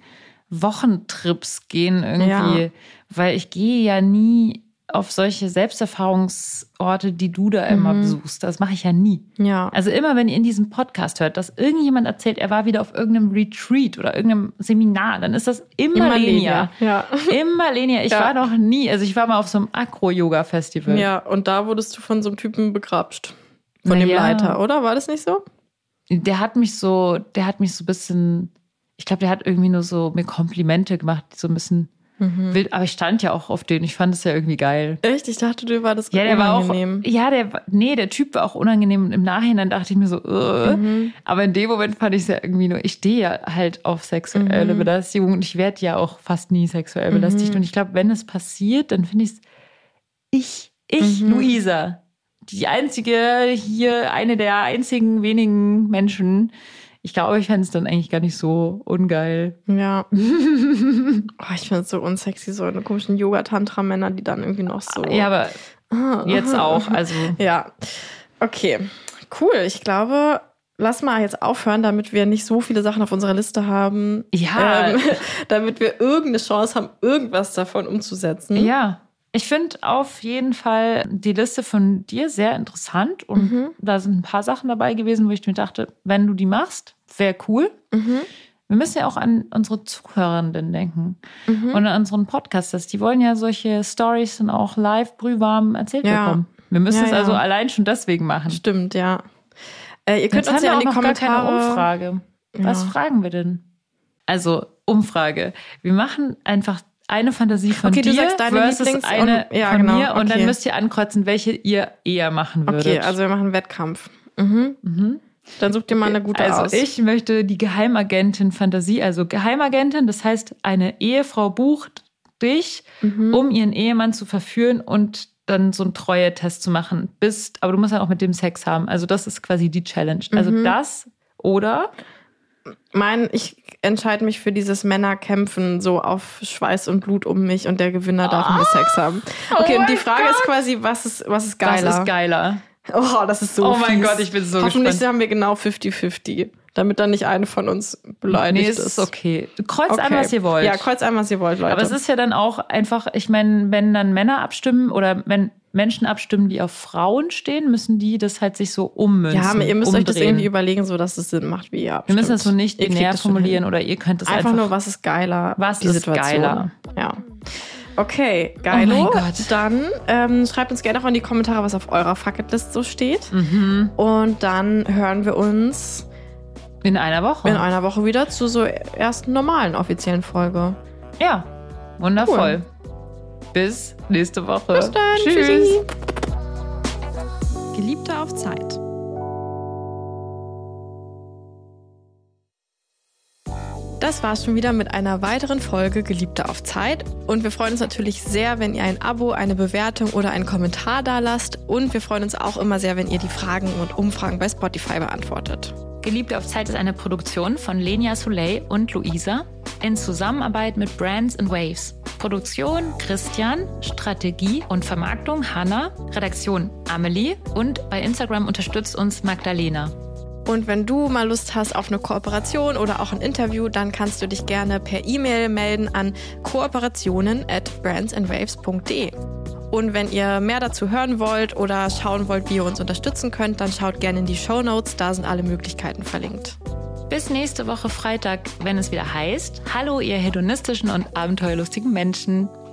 Wochentrips gehen irgendwie, ja. weil ich gehe ja nie auf solche Selbsterfahrungsorte, die du da immer mhm. besuchst. Das mache ich ja nie. Ja. Also immer, wenn ihr in diesem Podcast hört, dass irgendjemand erzählt, er war wieder auf irgendeinem Retreat oder irgendeinem Seminar, dann ist das immer, immer Lenia. Ja. Immer Lenia. Ich ja. war noch nie, also ich war mal auf so einem Acro-Yoga-Festival. Ja, und da wurdest du von so einem Typen begrapscht. Von Na dem ja. Leiter, oder? War das nicht so? Der hat mich so, der hat mich so ein bisschen, ich glaube, der hat irgendwie nur so mir Komplimente gemacht, die so ein bisschen Mhm. wild, aber ich stand ja auch auf den. Ich fand es ja irgendwie geil. Echt? Ich dachte, du war das ja, der unangenehm. War auch, ja, der nee, der Typ war auch unangenehm. Und im Nachhinein dachte ich mir so, uh, mhm. aber in dem Moment fand ich es ja irgendwie nur, ich stehe ja halt auf sexuelle mhm. Belästigung und ich werde ja auch fast nie sexuell mhm. belästigt. Und ich glaube, wenn es passiert, dann finde ich es, ich, ich, mhm. Luisa, die einzige hier, eine der einzigen wenigen Menschen, ich glaube, ich fände es dann eigentlich gar nicht so ungeil. Ja. Oh, ich finde es so unsexy, so eine komischen Yoga-Tantra-Männer, die dann irgendwie noch so... Ja, aber jetzt auch, also... Ja, okay. Cool, ich glaube, lass mal jetzt aufhören, damit wir nicht so viele Sachen auf unserer Liste haben. Ja. Ähm, damit wir irgendeine Chance haben, irgendwas davon umzusetzen. Ja. Ich finde auf jeden Fall die Liste von dir sehr interessant. Und mhm. da sind ein paar Sachen dabei gewesen, wo ich mir dachte, wenn du die machst, wäre cool. Mhm. Wir müssen ja auch an unsere Zuhörenden denken Mhm. und an unseren Podcasters. Die wollen ja solche Storys dann auch live brühwarm erzählt Ja. bekommen. Wir müssen Ja, es also ja. allein schon deswegen machen. Stimmt, ja. Äh, ihr könnt Jetzt uns haben ja wir in auch die noch gar keine Kommentare... Umfrage. Was Ja. fragen wir denn? Also Umfrage. Wir machen einfach eine Fantasie von Okay, du dir sagst deine versus Lieblings- eine und- ja, von genau, mir und dann okay. müsst ihr ankreuzen, welche ihr eher machen würdet. Okay, also wir machen einen Wettkampf. Mhm. Mhm. Dann such dir mal eine gute also aus. ich möchte die Geheimagentin-Fantasie, also Geheimagentin, das heißt, eine Ehefrau bucht dich, Mhm. um ihren Ehemann zu verführen und dann so einen Treue-Test zu machen. Bis, aber du musst dann auch mit dem Sex haben. Also das ist quasi die Challenge. Also Mhm. das oder... Mein, ich entscheide mich für dieses Männerkämpfen so auf Schweiß und Blut um mich und der Gewinner darf mit mir Sex haben. Okay, Oh und die mein Frage Gott. ist quasi, was ist, was ist geiler? Das ist geiler. Oh, das ist so Oh mein fies. Gott, ich bin so Hoffentlich gespannt. haben wir genau fünfzig fünfzig, damit dann nicht eine von uns beleidigt Nee, es ist. ist okay. Kreuzt Okay. an, was ihr wollt. Ja, kreuzt an, was ihr wollt, Leute. Aber es ist ja dann auch einfach, ich meine, wenn dann Männer abstimmen oder wenn Menschen abstimmen, die auf Frauen stehen, müssen die das halt sich so ummünzen. ja, aber ihr müsst euch das umdrehen. irgendwie überlegen, so dass es Sinn macht, wie ihr Wir abstimmt. müssen das so nicht Ihr kriegt binär das schon formulieren hin. oder ihr könnt es Einfach, einfach, nur, was ist geiler? Was die ist Situation. geiler? Ja. Okay, geilo. Oh mein Gott. Dann ähm, schreibt uns gerne auch in die Kommentare, was auf eurer Fucketlist so steht. Mhm. Und dann hören wir uns In einer Woche. in einer Woche wieder zu so ersten normalen offiziellen Folge. Ja, wundervoll. Cool. Bis nächste Woche. Bis dann. Tschüss. Tschüssi. Geliebte auf Zeit. Das war's schon wieder mit einer weiteren Folge Geliebte auf Zeit. Und wir freuen uns natürlich sehr, wenn ihr ein Abo, eine Bewertung oder einen Kommentar da lasst. Und wir freuen uns auch immer sehr, wenn ihr die Fragen und Umfragen bei Spotify beantwortet. Geliebte auf Zeit ist eine Produktion von Lenia Soleil und Luisa in Zusammenarbeit mit Brands and Waves. Produktion Christian, Strategie und Vermarktung Hanna, Redaktion Amelie und bei Instagram unterstützt uns Magdalena. Und wenn du mal Lust hast auf eine Kooperation oder auch ein Interview, dann kannst du dich gerne per E-Mail melden an kooperationen at brandsandwaves punkt de. Und wenn ihr mehr dazu hören wollt oder schauen wollt, wie ihr uns unterstützen könnt, dann schaut gerne in die Shownotes, da sind alle Möglichkeiten verlinkt. Bis nächste Woche Freitag, wenn es wieder heißt, hallo ihr hedonistischen und abenteuerlustigen Menschen.